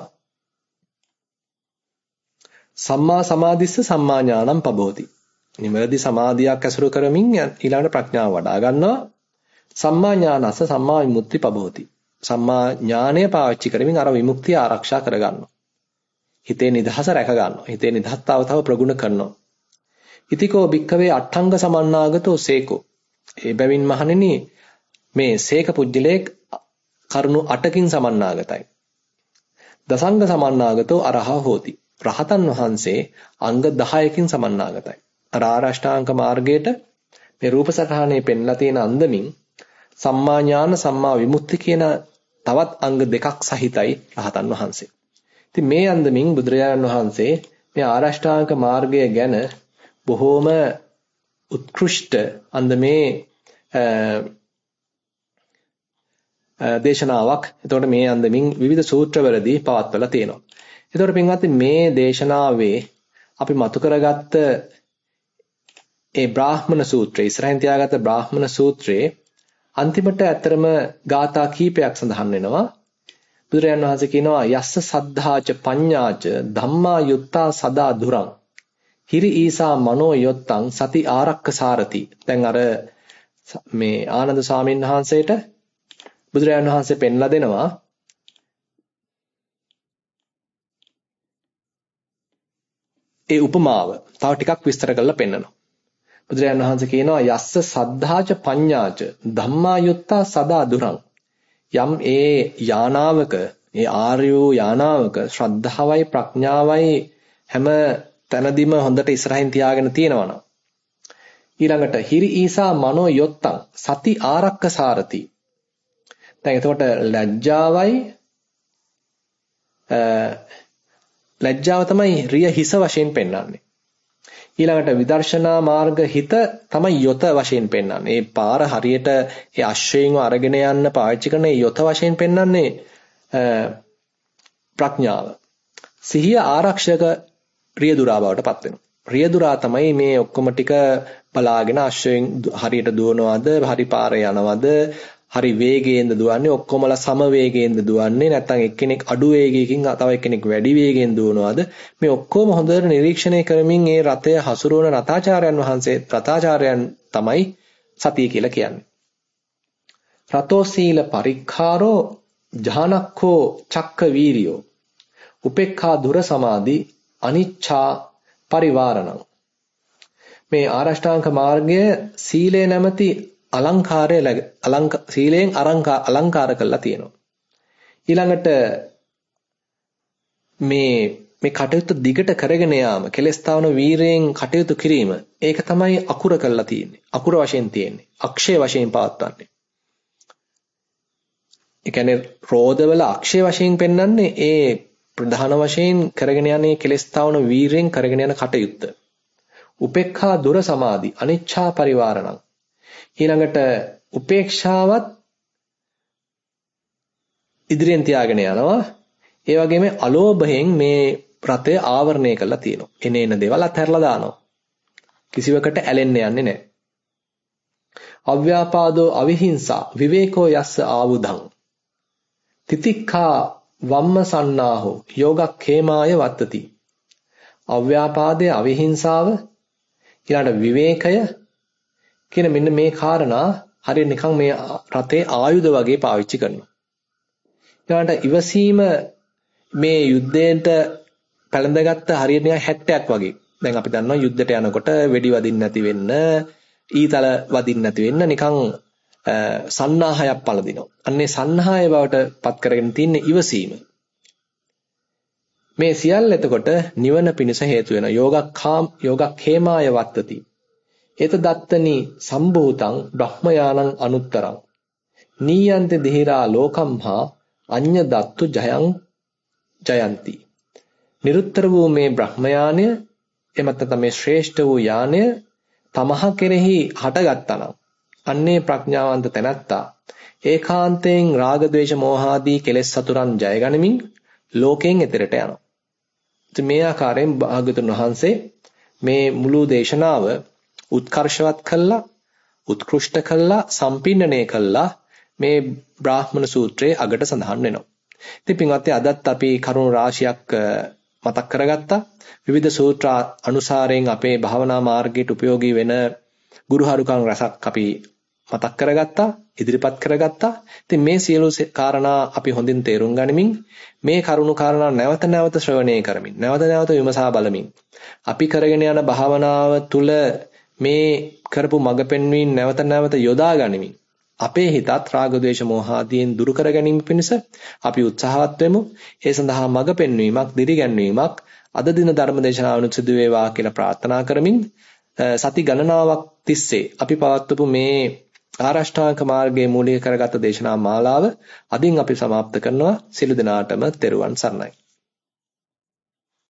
සම්මා සමාධිස්ස සම්මා ඥානං පබෝති. නිවැරදි සමාධියක් ඇසුරු කරමින් ඊළඟට ප්‍රඥාව වඩා ගන්නවා. සම්මා ඥානස්ස සම්මා විමුක්ති පබෝති. සම්මා ඥානය පාවිච්චි කරමින් අර විමුක්තිය ආරක්ෂා කර ගන්නවා. හිතේ නිදහස රැක ගන්නවා. හිතේ නිදහස් තව තව ප්‍රගුණ කරනවා. ඉතිකෝ භික්ඛවේ අට්ඨංග සමන්නාගතෝ සේකෝ. ඒ බැවින් මහණෙනි මේ සේක පුජ්‍යලේ කරුණු අටකින් සමන්නාගතයි. දසංග සමන්නාගතෝ අරහා හෝති. රහතන් වහන්සේ අංග දහයකින් සමන්නාගතයි. අර ආරෂ්ඨාංග මාර්ගයට මේ රූප සටහනේ පෙන්ලා තියෙන අන්දමින් සම්මා ඥාන සම්මා විමුක්ති කියන තවත් අංග දෙකක් සහිතයි රහතන් වහන්සේ. ඉතින් මේ අන්දමින් බුදුරජාණන් වහන්සේ මේ ආරෂ්ඨාංග මාර්ගය ගැන බොහෝම උත්කෘෂ්ඨ අන්දමේ දේශනාවක්. එතකොට මේ අන්දමින් විවිධ සූත්‍රවලදී පවත්වලා තියෙනවා. එතකොට පින්වත්නි මේ දේශනාවේ අපි මතු කරගත්ත ඒ බ්‍රාහ්මණ සූත්‍රය ඉස්සරහින් තියාගත්ත බ්‍රාහ්මණ සූත්‍රයේ අන්තිමට ඇතරම ගාථා කීපයක් සඳහන් වෙනවා. බුදුරජාණන් වහන්සේ කියනවා යස්ස සද්ධාච පඤ්ඤාච ධම්මා යුත්තා සදා දුරං හිරි ඊසා මනෝ යොත්තං සති ආරක්ක සාරති. දැන් අර මේ ආනන්ද ස්වාමීන් වහන්සේට බුදුරජාණන් වහන්සේ පෙන්ලා දෙනවා ඒ උපමාව තව ටිකක් විස්තර කරලා පෙන්නනවා. බුදුරජාණන් වහන්සේ කියනවා යස්ස සද්ධාච පඤ්ඤාච ධම්මා යුත්තා සදා දුරං. යම් ඒ යානාවක ඒ ආර්ය යානාවක ශ්‍රද්ධාවයි ප්‍රඥාවයි හැම තැනදීම හොඳට ඉස්සරහින් තියාගෙන තියෙනවා. ඊළඟට හිරි ඊසා මනෝ යොත්තං සති ආරක්ක සාරති. දැන් එතකොට ලැජ්ජාවයි ලැජ්ජාව තමයි රිය හිස වශයෙන් පෙන්වන්නේ. ඊළඟට විදර්ශනා මාර්ග හිත තමයි යොත වශයෙන් පෙන්වන්නේ. ඒ පාර හරියට ඒ අශ්වයෙන්ව අරගෙන යන්න පාවිච්චි කරන ඒ යොත වශයෙන් පෙන්වන්නේ ප්‍රඥාව. සිහිය ආරක්ෂක රියදුරා බවට පත් වෙනවා. රියදුරා තමයි මේ ඔක්කොම ටික බලාගෙන අශ්වයෙන් හරියට දුවනවද, හරි පාරේ යනවද, හරි වේගයෙන්ද දුවන්නේ, ඔක්කොමලා සම වේගයෙන්ද දුවන්නේ, නැත්නම් එක්කෙනෙක් අඩු වේගයකින් තව එක්කෙනෙක් වැඩි වේගයෙන් දුවනවද, මේ ඔක්කොම හොඳට නිරීක්ෂණය කරමින් මේ රථය හසුරවන රථාචාර්යයන් වහන්සේ රථාචාර්යයන් තමයි සතිය කියලා කියන්නේ. රතෝ සීල පරික්ඛාරෝ ජානක්ඛෝ චක්ක වීරියෝ උපේක්ඛා දුර සමාධි අනිච්ඡා පරිවාරණං. මේ ආරෂ්ඨාංග මාර්ගය සීලේ නැමැති අලංකාරය අලංක සීලයෙන් අලංකාර කරලා තියෙනවා. ඊළඟට මේ මේ කටයුතු දිගට කරගෙන යාම කෙලස්තාවන වීරයෙන් කටයුතු කිරීම ඒක තමයි අකුර කරලා තියෙන්නේ. අකුර වශයෙන් තියෙන්නේ. අක්ෂය වශයෙන් පවත්වන්නේ. ඒ කියන්නේ රෝධවල අක්ෂය වශයෙන් පෙන්වන්නේ ඒ ප්‍රධාන වශයෙන් කරගෙන යන්නේ කෙලස්තාවන වීරයෙන් කරගෙන යන කටයුත්ත. උපේක්ඛා දුර සමාධි අනිච්ඡා පරිවාරණං. ඊළඟට උපේක්ෂාවත් ඉදිරියෙන් තියාගෙන යනවා. ඒ වගේම අලෝභයෙන් මේ රතය ආවරණය කරලා තියෙනවා. එනේන දේවල් අත්හැරලා දානවා. කිසිවකට ඇලෙන්න යන්නේ නැහැ. අව්‍යාපාදෝ අවිහිංසා විවේකෝ යස්ස ආවුධං. තිතික්ඛා වම්මසන්නාහෝ යෝගක්ඛේමාය වත්තති. අව්‍යාපාදයේ අවිහිංසාව ඊළඟ විවේකය කියන මෙන්න මේ කාරණා හරිය නිකන් මේ රතේ ආයුධ වගේ පාවිච්චි කරනවා. ඊළඟට ඉවසීම මේ යුද්ධයට පැලඳගත්ත හරියට නිකන් හැට්ටයක් වගේ. දැන් අපි දන්නවා යුද්ධයට යනකොට වෙඩි වදින්න නැති වෙන්න, ඊතල වදින්න නැති වෙන්න නිකන් සන්නාහයක් පළදිනවා. අන්නේ සන්නාහය බවට පත් කරගෙන තින්නේ ඉවසීම. මේ සියල්ල එතකොට නිවන පිණිස හේතු වෙනවා. යෝගක්ඛාම යෝගක්ඛේමාය වත්තති. ඒත දත්තනි සම්භූතං බ්‍රහ්මයානං අනුත්තරං නීයන්තේ දෙහිරා ලෝකම්හා අඤ්ඤ දත්තු ජයං ජයಂತಿ. නිරුත්තර වූ මේ බ්‍රහ්මයානය එමත් නැත්නම් මේ ශ්‍රේෂ්ඨ වූ යානය තමහ කෙරෙහි හටගත්තා නම් අන්නේ ප්‍රඥාවන්ත තැනැත්තා ඒකාන්තයෙන් රාග ద్వේෂ මෝහාදී කෙලෙස් සතුරන් ජය ගනිමින් ලෝකයෙන් එතරට යනවා. ඉතින් මේ ආකාරයෙන් භාග්‍යවතුන් වහන්සේ මේ මුළු දේශනාව උත්කර්ෂවත් කළා, උත්කෘෂ්ඨ කළා, සම්පින්නණය කළා මේ බ්‍රාහ්මණ සූත්‍රයේ අගට සඳහන් වෙනවා. ඉතින් පින්වත්නි අදත් අපි කරුණු රාශියක් මතක් කරගත්තා. විවිධ සූත්‍ර අනුසාරයෙන් අපේ භාවනා මාර්ගයට උපයෝගී වෙන ගුරුහරුකම් රසක් අපි මතක් කරගත්තා, ඉදිරිපත් කරගත්තා. ඉතින් මේ සියලු කාරණා අපි හොඳින් තේරුම් ගනිමින් මේ කරුණු කාරණා නැවත නැවත ශ්‍රවණය කරමින්, නැවත නැවත විමසා බලමින් අපි කරගෙන යන භාවනාව තුළ මේ කරපු මඟ පෙන්වීම නැවත නැවත යොදා ගනිමින් අපේ හිතත් රාග ద్వේෂ මෝහ ආදීන් දුරු කර ගැනීම පිණිස අපි උත්සාහවත් වෙමු. ඒ සඳහා මඟ පෙන්වීමක්, දිරිගැන්වීමක් අද දින ධර්ම දේශනාවනුත් සිදු වේවා කියලා ප්‍රාර්ථනා කරමින් සති ගණනාවක් තිස්සේ අපි පවත්වපු මේ ආරෂ්ඨාංග මාර්ගයේ මූලික කරගත් දේශනා මාලාව අදින් අපි સમાપ્ત කරනවා. සියලු දෙනාටම තෙරුවන් සරණයි.